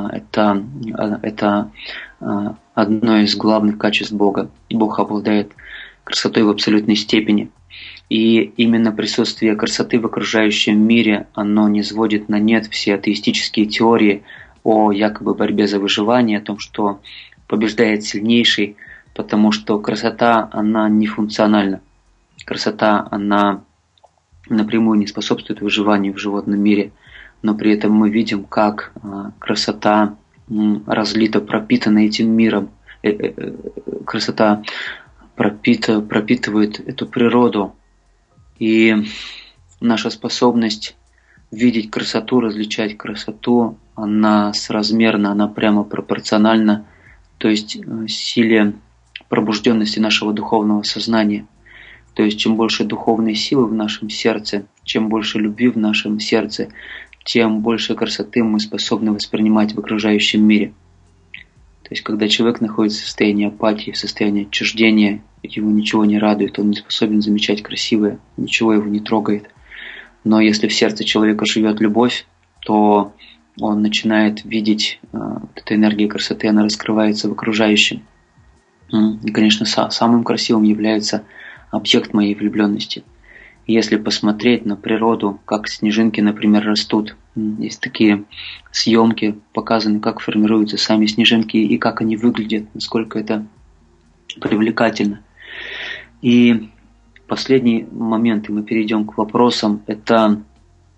это одно из главных качеств Бога. Бог обладает красотой в абсолютной степени. И именно присутствие красоты в окружающем мире, оно низводит на нет все атеистические теории о якобы борьбе за выживание, о том, что побеждает сильнейший, потому что красота, она не функциональна. Красота, она напрямую не способствует выживанию в животном мире, но при этом мы видим, как красота разлита, пропитана этим миром. Красота пропитывает эту природу. И наша способность видеть красоту, различать красоту, она соразмерна, она прямо пропорциональна, то есть силе пробужденности нашего духовного сознания. То есть чем больше духовной силы в нашем сердце, чем больше любви в нашем сердце, тем больше красоты мы способны воспринимать в окружающем мире. То есть когда человек находится в состоянии апатии, в состоянии отчуждения, его ничего не радует, он не способен замечать красивое, ничего его не трогает. Но если в сердце человека живет любовь, то он начинает видеть эта энергия красоты, она раскрывается в окружающем. И, конечно, самым красивым является объект моей влюбленности. И если посмотреть на природу, как снежинки, например, растут, есть такие съемки, показаны, как формируются сами снежинки и как они выглядят, насколько это привлекательно. И последний момент, и мы перейдем к вопросам, это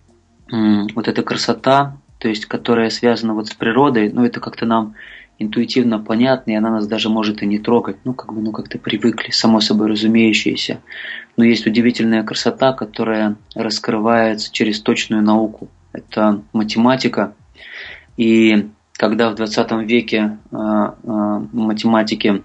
вот эта красота, то есть которая связана вот с природой, это как-то нам интуитивно понятно, и она нас даже может и не трогать, как-то привыкли, само собой разумеющееся. Но есть удивительная красота, которая раскрывается через точную науку. Это математика. И когда в 20 веке математики,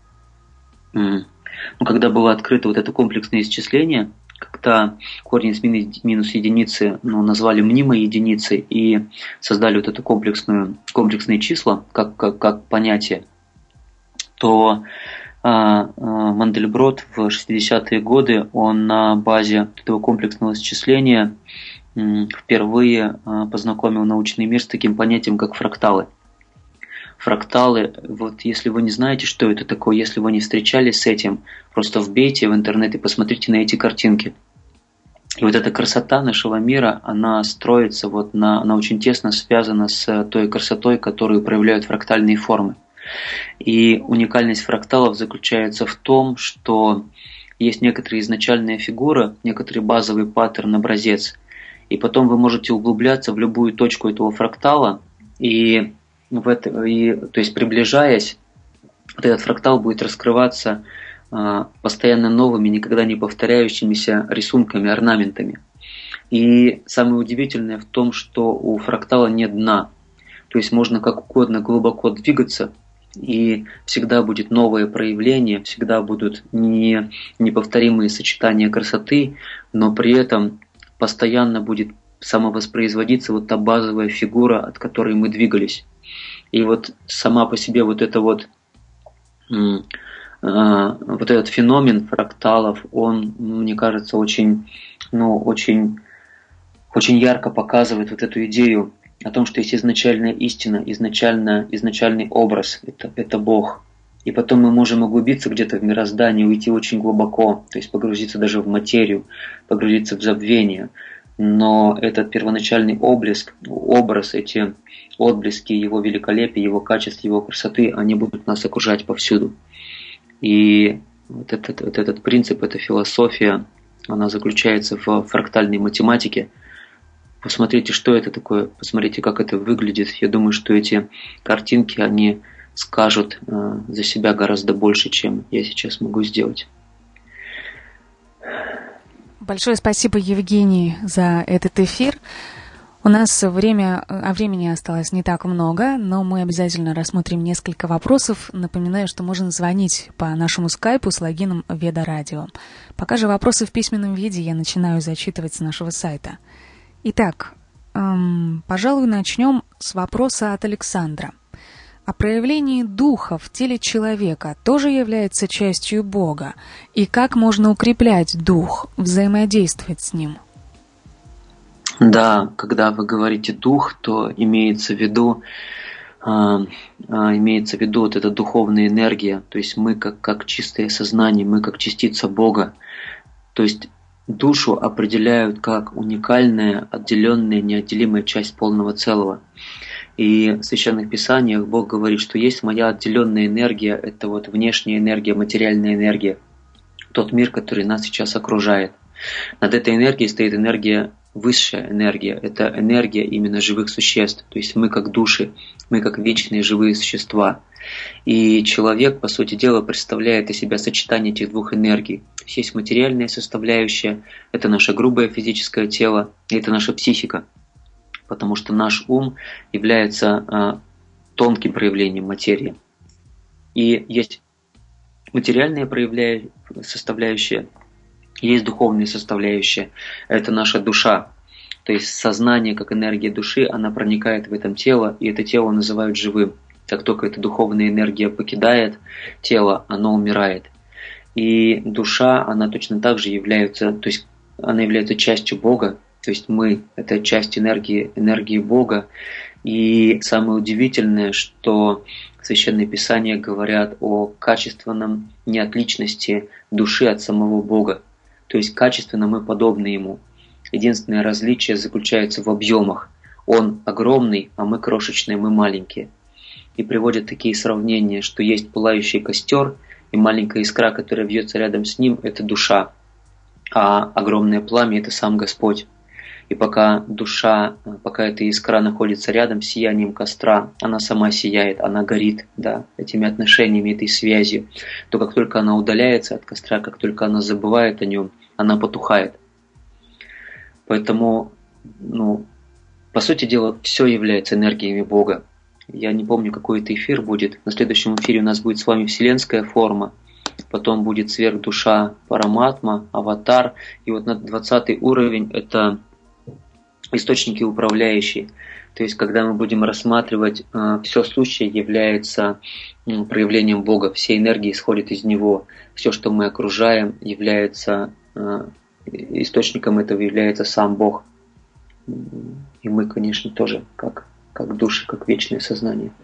когда было открыто вот это комплексное исчисление, когда корень из минус единицы назвали мнимой единицей и создали вот это комплексные числа как понятие, то Мандельброт в 60-е годы, он на базе этого комплексного исчисления впервые познакомил научный мир с таким понятием, как фракталы. Фракталы, вот если вы не знаете, что это такое, если вы не встречались с этим, просто вбейте в интернет и посмотрите на эти картинки. И вот эта красота нашего мира, она строится, она очень тесно связана с той красотой, которую проявляют фрактальные формы. И уникальность фракталов заключается в том, что есть некоторая изначальная фигура, некоторый базовый паттерн, образец, и потом вы можете углубляться в любую точку этого фрактала, то есть приближаясь, вот этот фрактал будет раскрываться постоянно новыми, никогда не повторяющимися рисунками, орнаментами. И самое удивительное в том, что у фрактала нет дна. То есть можно как угодно глубоко двигаться, и всегда будет новое проявление, всегда будут неповторимые сочетания красоты, но при этом постоянно будет самовоспроизводиться вот та базовая фигура, от которой мы двигались. И вот сама по себе вот этот феномен фракталов, он, мне кажется, очень ярко показывает вот эту идею о том, что есть изначальная истина, изначальный образ, это Бог. И потом мы можем углубиться где-то в мироздание, уйти очень глубоко, то есть погрузиться даже в материю, погрузиться в забвение. Но этот первоначальный образ, эти отблески его великолепия, его качества, его красоты, они будут нас окружать повсюду. И вот этот принцип, эта философия, она заключается в фрактальной математике. Посмотрите, что это такое, посмотрите, как это выглядит. Я думаю, что эти картинки, они скажут за себя гораздо больше, чем я сейчас могу сделать. Большое спасибо, Евгений, за этот эфир. У нас времени осталось не так много, но мы обязательно рассмотрим несколько вопросов. Напоминаю, что можно звонить по нашему скайпу с логином Веда Радио. Пока же вопросы в письменном виде я начинаю зачитывать с нашего сайта. Итак, пожалуй, начнем с вопроса от Александра. А проявление духа в теле человека тоже является частью Бога? И как можно укреплять дух, взаимодействовать с ним? Да, когда вы говорите дух, то имеется в виду вот эта духовная энергия, то есть мы как чистое сознание, мы как частица Бога. То есть душу определяют как уникальная, отделенная, неотделимая часть полного целого. И в Священных Писаниях Бог говорит, что есть моя отделенная энергия, это вот внешняя энергия, материальная энергия, тот мир, который нас сейчас окружает. Над этой энергией стоит энергия, высшая энергия, это энергия именно живых существ, то есть мы как души, мы как вечные живые существа. И человек, по сути дела, представляет из себя сочетание этих двух энергий. То есть материальная составляющая, это наше грубое физическое тело, и это наша психика. Потому что наш ум является тонким проявлением материи. И есть материальная составляющая, есть духовная составляющая, это наша душа. То есть сознание, как энергия души, она проникает в это тело, и это тело называют живым. Как только эта духовная энергия покидает тело, оно умирает. И душа, она точно так же является частью Бога. То есть мы – это часть энергии Бога. И самое удивительное, что Священные Писания говорят о качественном неотличности души от самого Бога. То есть качественно мы подобны Ему. Единственное различие заключается в объемах. Он огромный, а мы крошечные, мы маленькие. И приводят такие сравнения, что есть пылающий костер, и маленькая искра, которая вьется рядом с ним – это душа. А огромное пламя – это сам Господь. И пока душа, пока эта искра находится рядом с сиянием костра, она сама сияет, она горит, да, этими отношениями, этой связью, то как только она удаляется от костра, как только она забывает о нем, она потухает. Поэтому, по сути дела, все является энергиями Бога. Я не помню, какой это эфир будет. На следующем эфире у нас будет с вами вселенская форма, потом будет сверхдуша Параматма, аватар, и вот на 20 уровень это источники управляющие. То есть, когда мы будем рассматривать, все сущее является проявлением Бога, все энергии исходят из Него, все, что мы окружаем, является источником этого является сам Бог. И мы, конечно, тоже как души, как вечное сознание.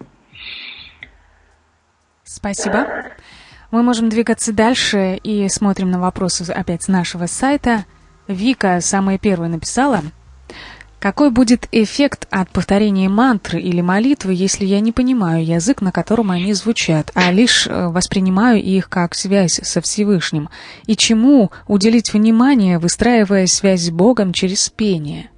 Спасибо. Мы можем двигаться дальше и смотрим на вопросы опять с нашего сайта. Вика самая первая написала: какой будет эффект от повторения мантры или молитвы, если я не понимаю язык, на котором они звучат, а лишь воспринимаю их как связь со Всевышним? И чему уделить внимание, выстраивая связь с Богом через пение?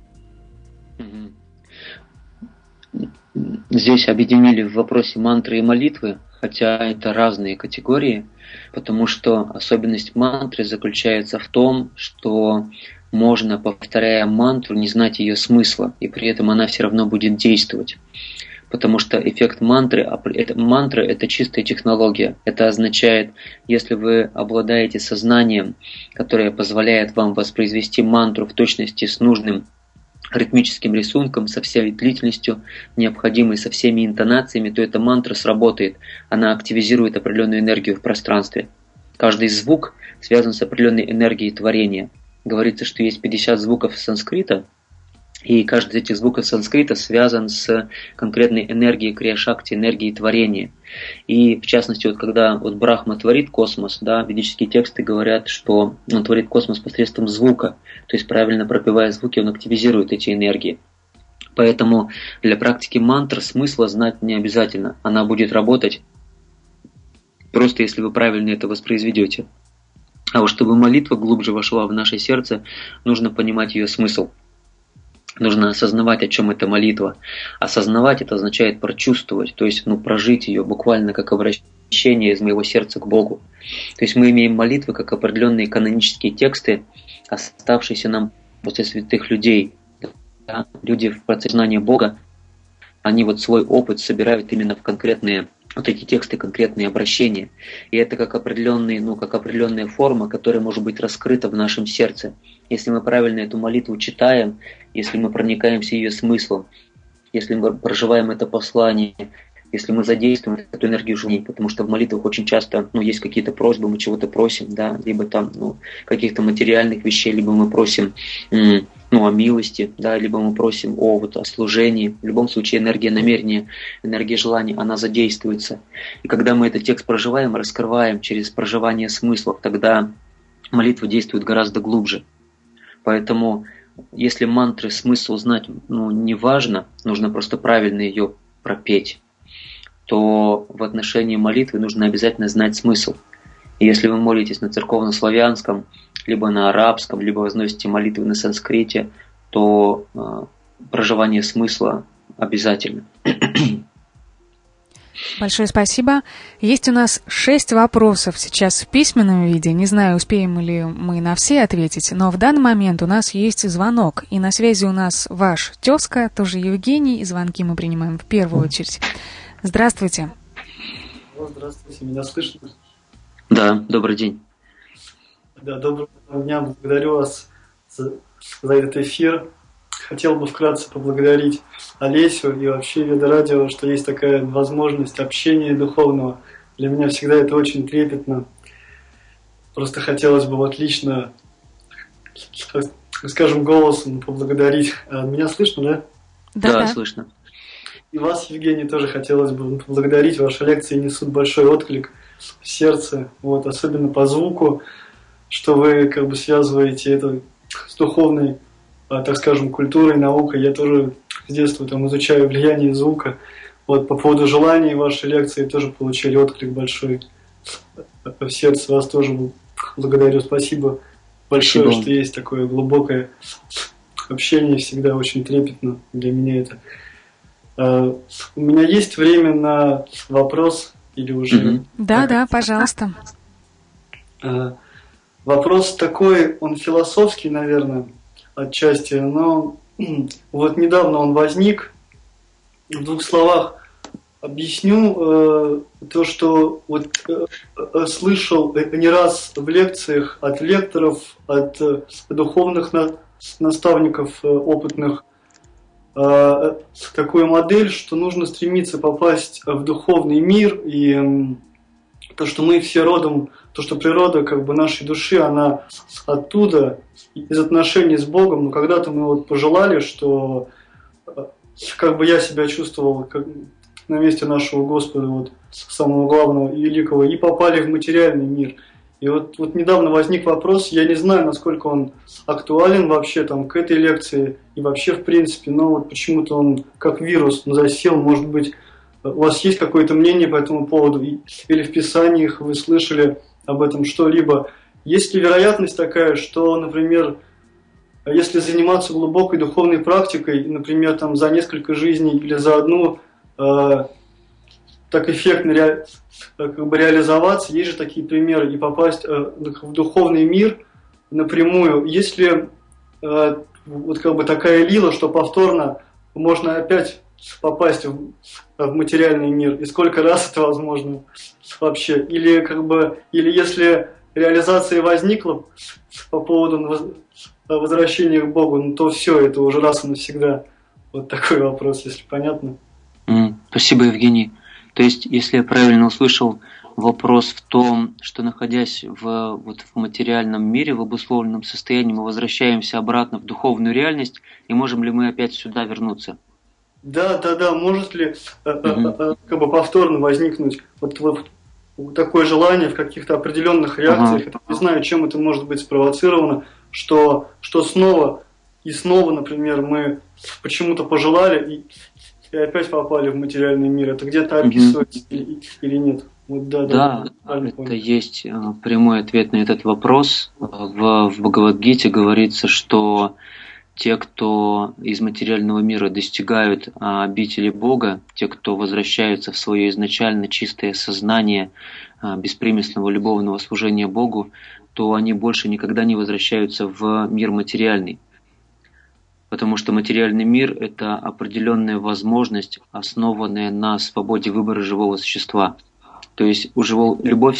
Здесь объединили в вопросе мантры и молитвы, хотя это разные категории, потому что особенность мантры заключается в том, что можно, повторяя мантру, не знать ее смысла, и при этом она все равно будет действовать. Потому что эффект мантры – это чистая технология. Это означает, если вы обладаете сознанием, которое позволяет вам воспроизвести мантру в точности с нужным ритмическим рисунком, со всей длительностью необходимой, со всеми интонациями, то эта мантра сработает. Она активизирует определенную энергию в пространстве. Каждый звук связан с определенной энергией творения. Говорится, что есть 50 звуков санскрита, и каждый из этих звуков санскрита связан с конкретной энергией крия-шакти, энергией творения. И в частности, когда Брахма творит космос, ведические тексты говорят, что он творит космос посредством звука, то есть правильно пропевая звуки, он активизирует эти энергии. Поэтому для практики мантр смысла знать не обязательно. Она будет работать просто если вы правильно это воспроизведете. А вот чтобы молитва глубже вошла в наше сердце, нужно понимать ее смысл. Нужно осознавать, о чем эта молитва. Осознавать — это означает прочувствовать, то есть прожить ее буквально как обращение из моего сердца к Богу. То есть мы имеем молитвы как определенные канонические тексты, оставшиеся нам после святых людей. Люди в процессе знания Бога, они свой опыт собирают именно в конкретные эти тексты, конкретные обращения. И это как определенная форма, которая может быть раскрыта в нашем сердце. Если мы правильно эту молитву читаем, если мы проникаемся ее смыслом, если мы проживаем это послание, если мы задействуем эту энергию жизни, потому что в молитвах очень часто есть какие-то просьбы, мы чего-то просим, либо там каких-то материальных вещей, либо мы просим о милости, либо мы просим о служении. В любом случае энергия намерения, энергия желания, она задействуется. И когда мы этот текст проживаем, раскрываем через проживание смыслов, тогда молитва действует гораздо глубже. Поэтому, если мантры смысл знать не важно, нужно просто правильно ее пропеть, то в отношении молитвы нужно обязательно знать смысл. И если вы молитесь на церковно-славянском, либо на арабском, либо возносите молитвы на санскрите, то проживание смысла обязательно. Большое спасибо. Есть у нас 6 вопросов сейчас в письменном виде. Не знаю, успеем ли мы на все ответить, но в данный момент у нас есть звонок. И на связи у нас ваш тезка, тоже Евгений, и звонки мы принимаем в первую очередь. Здравствуйте. Здравствуйте, меня слышно? Да, добрый день. Да, доброго дня, благодарю вас за этот эфир. Хотел бы вкратце поблагодарить Олесю и вообще Ведарадио, что есть такая возможность общения духовного. Для меня всегда это очень трепетно. Просто хотелось бы лично, скажем, голосом поблагодарить. Меня слышно, да? Да, слышно. И вас, Евгений, тоже хотелось бы поблагодарить. Ваши лекции несут большой отклик в сердце, особенно по звуку, что вы связываете это с духовной, так скажем, культурой, наукой. Я тоже с детства изучаю влияние звука. По поводу желаний вашей лекции тоже получили отклик большой в сердце. Вас тоже благодарю. Спасибо большое, что есть такое глубокое общение всегда очень трепетно для меня это. У меня есть время на вопрос или уже? Да, пожалуйста. Вопрос такой, он философский, наверное, отчасти, но вот недавно он возник. В двух словах объясню то, что вот слышал не раз в лекциях от лекторов, от духовных наставников опытных, такую модель, что нужно стремиться попасть в духовный мир, и то, что мы все родом, то, что природа как бы нашей души, она оттуда, из отношений с Богом, но когда-то мы вот пожелали, что как бы я себя чувствовал как на месте нашего Господа, вот, самого главного и великого, и попали в материальный мир. И вот недавно возник вопрос, я не знаю, насколько он актуален вообще там к этой лекции и вообще в принципе, но вот почему-то он как вирус засел, может быть, у вас есть какое-то мнение по этому поводу, или в Писаниях вы слышали об этом что-либо? Есть ли вероятность такая, что, например, если заниматься глубокой духовной практикой, например, там, за несколько жизней или за одну, так эффектно как бы реализоваться, есть же такие примеры, и попасть в духовный мир напрямую, если вот как бы такая лила, что повторно можно опять попасть в материальный мир, и сколько раз это возможно вообще, или как бы, или если реализация возникла по поводу возвращения к Богу, ну, то все, это уже раз и навсегда. Вот такой вопрос, если понятно. Спасибо, Евгений. То есть, если я правильно услышал, вопрос в том, что находясь в материальном мире, в обусловленном состоянии, мы возвращаемся обратно в духовную реальность, и можем ли мы опять сюда вернуться? Да, может ли как бы повторно возникнуть вот такое желание в каких-то определенных реакциях, не знаю, чем это может быть спровоцировано, что снова и снова, например, мы почему-то пожелали и опять попали в материальный мир. Это где-то описывается или нет? Вот, да, это есть прямой ответ на этот вопрос. В Бхагавад-гите говорится, что те, кто из материального мира достигают обители Бога, те, кто возвращаются в свое изначально чистое сознание беспримесного любовного служения Богу, то они больше никогда не возвращаются в мир материальный. Потому что материальный мир – это определенная возможность, основанная на свободе выбора живого существа. То есть любовь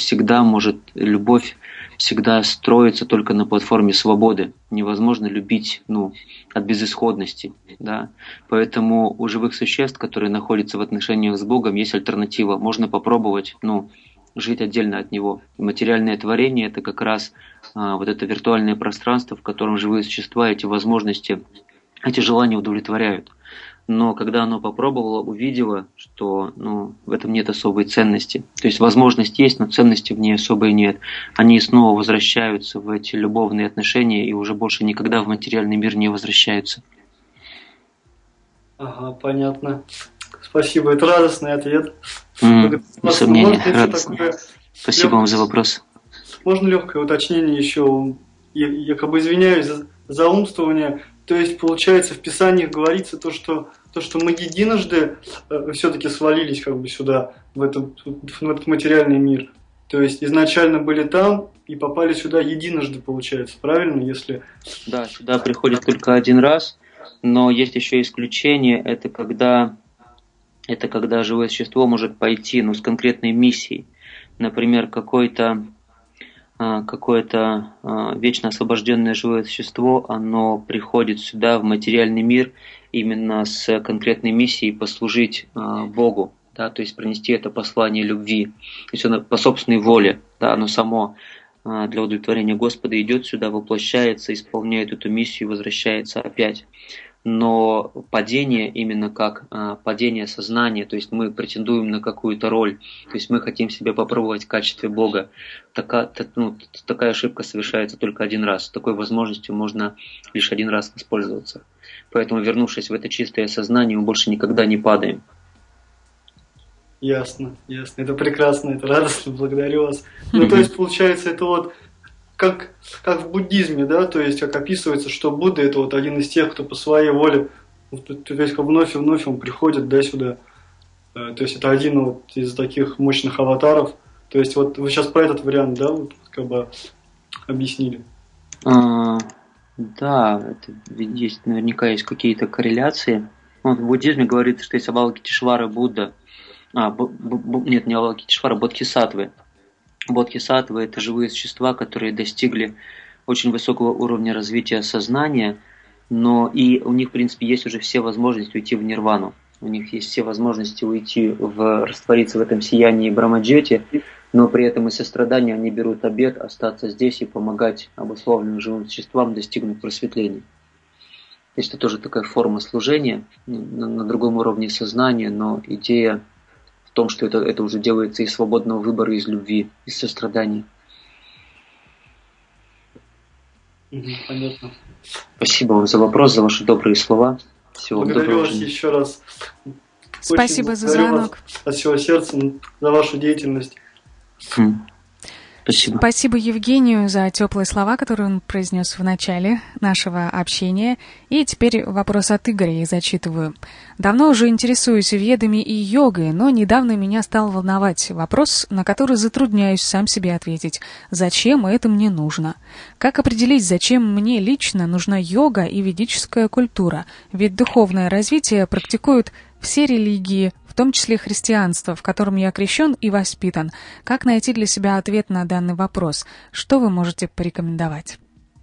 всегда строится только на платформе свободы. Невозможно любить от безысходности. Да? Поэтому у живых существ, которые находятся в отношениях с Богом, есть альтернатива. Можно попробовать жить отдельно от Него. И материальное творение – это как раз вот это виртуальное пространство, в котором живые существа эти возможности, эти желания удовлетворяют. Но когда оно попробовало, увидело, что в этом нет особой ценности. То есть возможность есть, но ценности в ней особой нет. Они снова возвращаются в эти любовные отношения и уже больше никогда в материальный мир не возвращаются. Ага, понятно. Спасибо, это радостный ответ. Без сомнения, радостный. Спасибо вам за вопрос. Можно легкое уточнение еще? Я как бы извиняюсь за умствование. То есть, получается, в Писании говорится то, что мы единожды все-таки свалились как бы сюда, в этот материальный мир. То есть, изначально были там и попали сюда единожды, получается, правильно? Да, сюда приходит только один раз, но есть еще исключение, это когда живое существо может пойти с конкретной миссией. Например, какое-то вечно освобожденное живое существо, оно приходит сюда, в материальный мир, именно с конкретной миссией послужить Богу, да, то есть принести это послание любви. То есть оно по собственной воле, да, оно само для удовлетворения Господа идет сюда, воплощается, исполняет эту миссию и возвращается опять. Но падение именно как падение сознания, то есть мы претендуем на какую-то роль, то есть мы хотим себя попробовать в качестве Бога. Такая ошибка совершается только один раз. Такой возможностью можно лишь один раз воспользоваться. Поэтому, вернувшись в это чистое сознание, мы больше никогда не падаем. Ясно. Это прекрасно, это радостно, благодарю вас. То есть, получается, это как в буддизме, да, то есть как описывается, что Будда это вот один из тех, кто по своей воле, то есть вновь и вновь он приходит, да, сюда. То есть это один вот из таких мощных аватаров. То есть вот вы сейчас про этот вариант, да, вот как бы объяснили. Да, есть, наверняка есть какие-то корреляции. Вот в буддизме говорится, что есть Авалокитешвара Будда. Нет, не Авалокитешвара, Бодхисаттвы. Бодхисаттвы – это живые существа, которые достигли очень высокого уровня развития сознания, но и у них, в принципе, есть уже все возможности уйти в нирвану. У них есть все возможности раствориться в этом сиянии Брамаджьоти, но при этом из сострадания они берут обет остаться здесь и помогать обусловленным живым существам достигнуть просветления. То есть это тоже такая форма служения на другом уровне сознания, но идея в том, что это уже делается из свободного выбора, из любви, из сострадания. Понятно. Спасибо вам за вопрос, за ваши добрые слова. Всего Благодарю вас еще раз. Спасибо за звонок. От всего сердца за вашу деятельность. Спасибо. Спасибо Евгению за теплые слова, которые он произнес в начале нашего общения. И теперь вопрос от Игоря я зачитываю. Давно уже интересуюсь ведами и йогой, но недавно меня стал волновать вопрос, на который затрудняюсь сам себе ответить. Зачем это мне нужно? Как определить, зачем мне лично нужна йога и ведическая культура? Ведь духовное развитие практикуют все религии, в том числе христианство, в котором я крещен и воспитан. Как найти для себя ответ на данный вопрос? Что вы можете порекомендовать?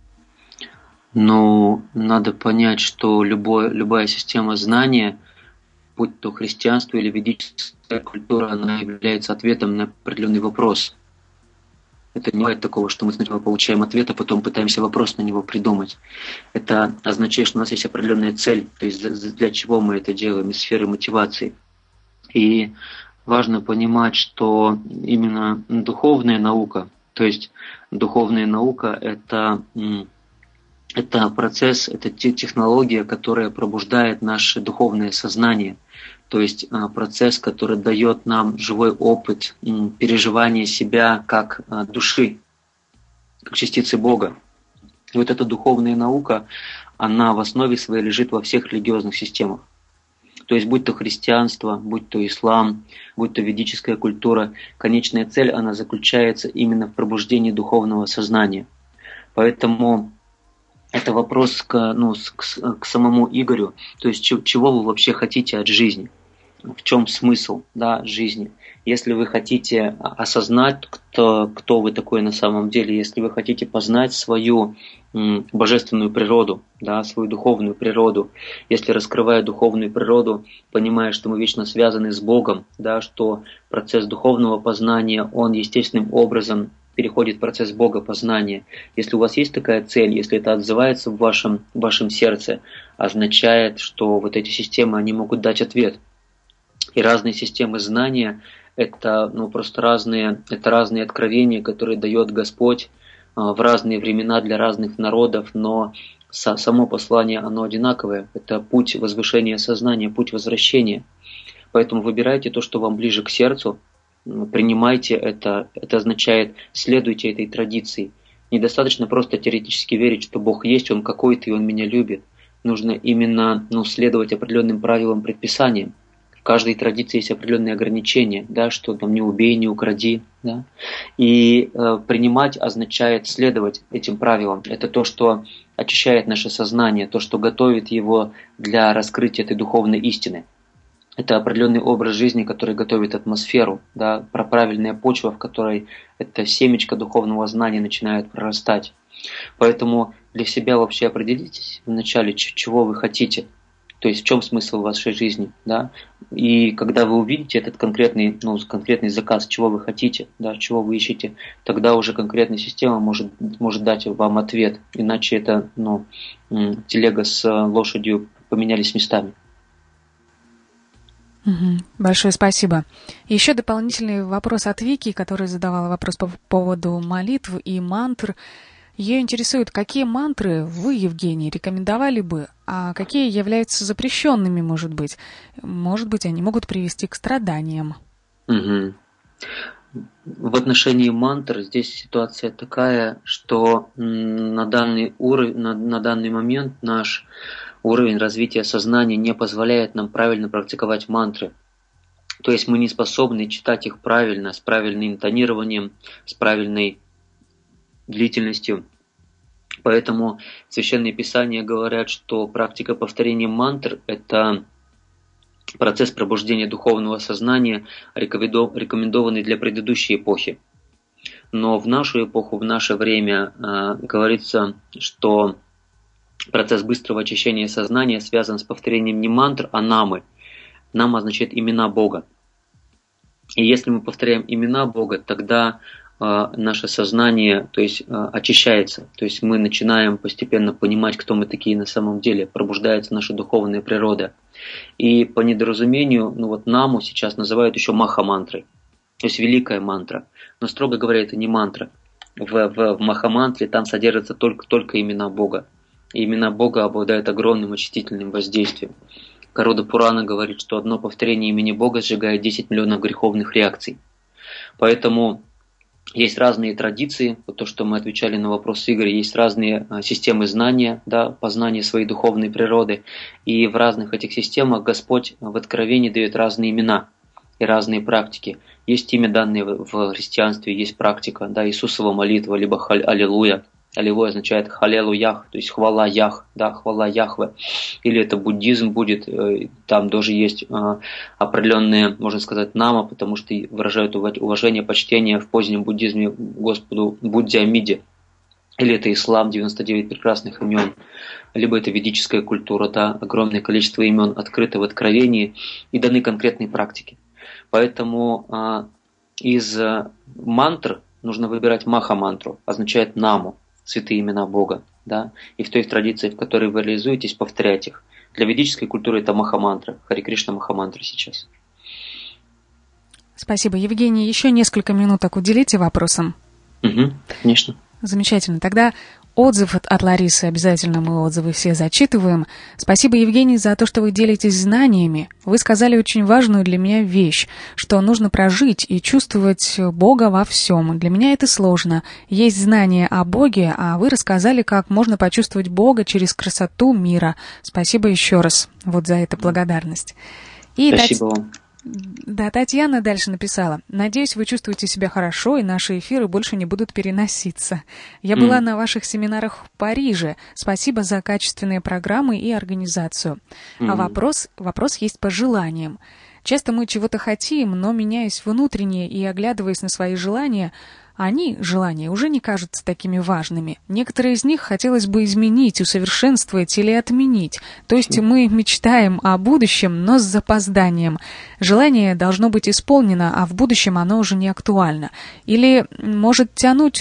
Надо понять, что любая система знания, будь то христианство или ведическая культура, она является ответом на определенный вопрос. Это не бывает такого, что мы сначала получаем ответ, а потом пытаемся вопрос на него придумать. Это означает, что у нас есть определенная цель, то есть для чего мы это делаем, из сферы мотивации. И важно понимать, что именно духовная наука, то есть духовная наука это процесс, это технология, которая пробуждает наше духовное сознание. То есть процесс, который дает нам живой опыт переживания себя как души, как частицы Бога. И вот эта духовная наука, она в основе своей лежит во всех религиозных системах. То есть будь то христианство, будь то ислам, будь то ведическая культура, конечная цель, она заключается именно в пробуждении духовного сознания. Поэтому это вопрос к самому Игорю, то есть чего вы вообще хотите от жизни, в чем смысл жизни. Если вы хотите осознать, кто вы такой на самом деле, если вы хотите познать свою божественную природу, свою духовную природу, если раскрывая духовную природу, понимая, что мы вечно связаны с Богом, что процесс духовного познания, он естественным образом переходит в процесс богопознания. Если у вас есть такая цель, если это отзывается в вашем сердце, означает, что вот эти системы, они могут дать ответ. И разные системы знания – это просто разные откровения, которые дает Господь в разные времена для разных народов, но само послание, оно одинаковое. Это путь возвышения сознания, путь возвращения. Поэтому выбирайте то, что вам ближе к сердцу, принимайте это. Это означает, следуйте этой традиции. Недостаточно просто теоретически верить, что Бог есть, Он какой-то и Он меня любит. Нужно именно следовать определенным правилам, предписаниям. В каждой традиции есть определенные ограничения, что там не убей, не укради. И принимать означает следовать этим правилам. Это то, что очищает наше сознание, то, что готовит его для раскрытия этой духовной истины. Это определенный образ жизни, который готовит атмосферу, правильная почва, в которой это семечко духовного знания начинает прорастать. Поэтому для себя вообще определитесь вначале, чего вы хотите, то есть в чем смысл вашей жизни. И когда вы увидите этот конкретный заказ, чего вы хотите, чего вы ищете, тогда уже конкретная система может дать вам ответ, иначе это телега с лошадью поменялись местами. Большое спасибо. Еще дополнительный вопрос от Вики, которая задавала вопрос по поводу молитв и мантр. Ее интересует, какие мантры вы, Евгений, рекомендовали бы, а какие являются запрещенными, может быть? Может быть, они могут привести к страданиям. В отношении мантр здесь ситуация такая, что на данный момент наш уровень развития сознания не позволяет нам правильно практиковать мантры. То есть мы не способны читать их правильно, с правильным интонированием, с правильной длительностью. Поэтому Священные Писания говорят, что практика повторения мантр – это процесс пробуждения духовного сознания, рекомендованный для предыдущей эпохи. Но в нашу эпоху, в наше время говорится, что процесс быстрого очищения сознания связан с повторением не мантр, а намы. Нама означает имена Бога. И если мы повторяем имена Бога, тогда наше сознание, то есть очищается, то есть мы начинаем постепенно понимать, кто мы такие на самом деле, пробуждается наша духовная природа. И по недоразумению, наму сейчас называют еще маха-мантрой, то есть великая мантра. Но строго говоря, это не мантра. В маха-мантре там содержатся только имена Бога. И имена Бога обладают огромным очистительным воздействием. Гаруда Пурана говорит, что одно повторение имени Бога сжигает 10 миллионов греховных реакций. Поэтому есть разные традиции, то, что мы отвечали на вопрос Игоря, есть разные системы знания, познания своей духовной природы. И в разных этих системах Господь в Откровении дает разные имена и разные практики. Есть имя, данное в христианстве, есть практика, Иисусова молитва, либо аллилуйя. Аллилуйя означает халелуях, то есть хвала Ях, хвала Яхве. Или это буддизм будет, там тоже есть определенные, можно сказать, нама, потому что выражают уважение, почтение в позднем буддизме Господу Будде Амиде. Или это ислам, 99 прекрасных имен. Либо это ведическая культура, огромное количество имен открыто в Откровении и даны конкретные практики. Поэтому из мантр нужно выбирать маха-мантру, означает наму. Святые имена Бога, и в той традиции, в которой вы реализуетесь, повторять их. Для ведической культуры это маха-мантра, Харе Кришна маха-мантра сейчас. Спасибо, Евгений. Еще несколько минуток уделите вопросам. Конечно. Замечательно. Тогда отзыв от Ларисы. Обязательно мы отзывы все зачитываем. Спасибо, Евгений, за то, что вы делитесь знаниями. Вы сказали очень важную для меня вещь, что нужно прожить и чувствовать Бога во всем. Для меня это сложно. Есть знания о Боге, а вы рассказали, как можно почувствовать Бога через красоту мира. Спасибо еще раз за это благодарность. Спасибо вам. Да, Татьяна дальше написала. Надеюсь, вы чувствуете себя хорошо, и наши эфиры больше не будут переноситься. Я была на ваших семинарах в Париже. Спасибо за качественные программы и организацию. А вопрос есть по желаниям. Часто мы чего-то хотим, но меняясь внутренне и оглядываясь на свои желания, желания, уже не кажутся такими важными. Некоторые из них хотелось бы изменить, усовершенствовать или отменить. То есть мы мечтаем о будущем, но с запозданием. Желание должно быть исполнено, а в будущем оно уже не актуально. Или может тянуть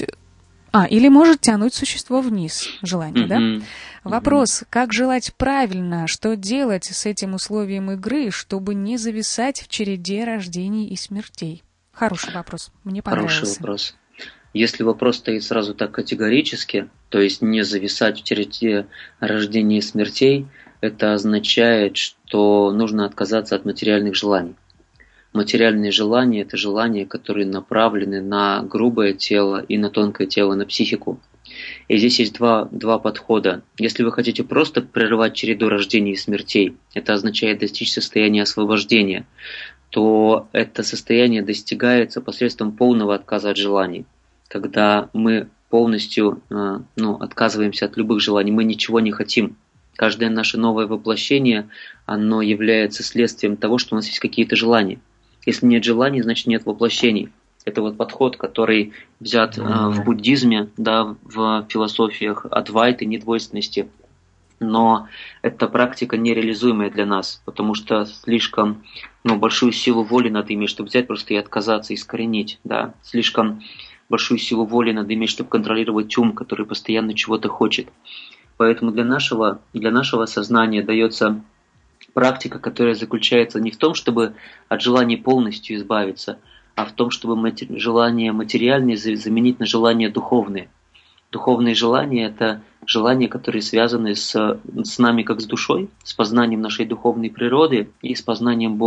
существо вниз, желание, Вопрос, как желать правильно, что делать с этим условием игры, чтобы не зависать в череде рождений и смертей? Хороший вопрос, мне понравился. Хороший вопрос. Если вопрос стоит сразу так категорически, то есть не зависать в череде рождений и смертей, это означает, что нужно отказаться от материальных желаний. Материальные желания – это желания, которые направлены на грубое тело и на тонкое тело, на психику. И здесь есть два подхода. Если вы хотите просто прерывать череду рождений и смертей, это означает достичь состояния освобождения, то это состояние достигается посредством полного отказа от желаний. Когда мы полностью отказываемся от любых желаний, мы ничего не хотим. Каждое наше новое воплощение, оно является следствием того, что у нас есть какие-то желания. Если нет желаний, значит нет воплощений. Это подход, который взят в буддизме, в философиях Адвайты, недвойственности. Но эта практика нереализуемая для нас, потому что слишком большую силу воли надо иметь, чтобы взять просто и отказаться, искоренить. Слишком большую силу воли надо иметь, чтобы контролировать ум, который постоянно чего-то хочет. Поэтому для нашего сознания дается практика, которая заключается не в том, чтобы от желаний полностью избавиться, а в том, чтобы желания материальные заменить на желания духовные. Духовные желания – это желания, которые связаны с нами как с душой, с познанием нашей духовной природы и с познанием Бога.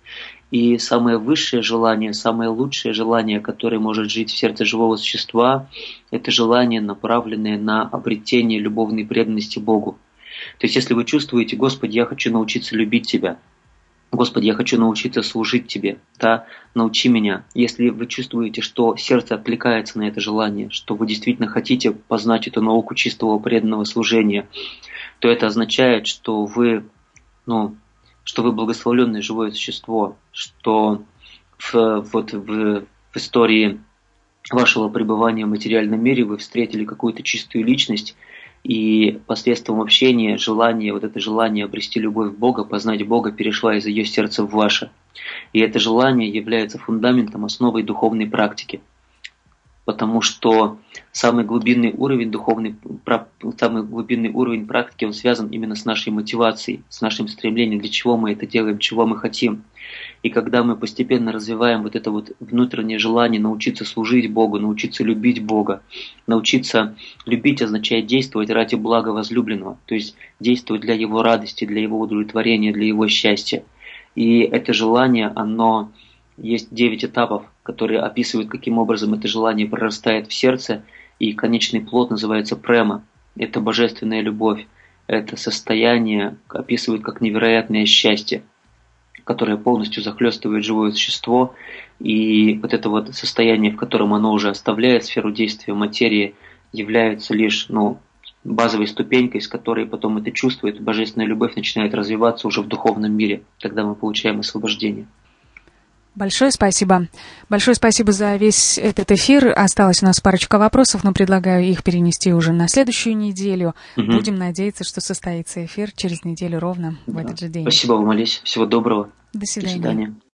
И самое высшее желание, самое лучшее желание, которое может жить в сердце живого существа, это желание, направленное на обретение любовной преданности Богу. То есть если вы чувствуете: Господи, я хочу научиться любить Тебя, Господи, я хочу научиться служить Тебе, да, научи меня. Если вы чувствуете, что сердце откликается на это желание, что вы действительно хотите познать эту науку чистого преданного служения, то это означает, что вы благословленное живое существо, что в истории вашего пребывания в материальном мире вы встретили какую-то чистую личность, и посредством общения это желание обрести любовь Бога, познать Бога, перешло из ее сердца в ваше. И это желание является фундаментом, основой духовной практики. Потому что самый глубинный уровень практики, он связан именно с нашей мотивацией, с нашим стремлением, для чего мы это делаем, чего мы хотим. И когда мы постепенно развиваем вот это вот внутреннее желание научиться служить Богу, научиться любить Бога, научиться любить означает действовать ради блага возлюбленного, то есть действовать для Его радости, для Его удовлетворения, для Его счастья. И это желание, есть 9 этапов, которые описывают, каким образом это желание прорастает в сердце, и конечный плод называется према. Это божественная любовь, это состояние описывают как невероятное счастье, которое полностью захлестывает живое существо, и вот это вот состояние, в котором оно уже оставляет сферу действия материи, является лишь базовой ступенькой, с которой потом это чувство, эта божественная любовь начинает развиваться уже в духовном мире. Тогда мы получаем освобождение. Большое спасибо. Большое спасибо за весь этот эфир. Осталось у нас парочка вопросов, но предлагаю их перенести уже на следующую неделю. Будем надеяться, что состоится эфир через неделю ровно в этот же день. Спасибо вам, Олесь. Всего доброго. До свидания. До свидания.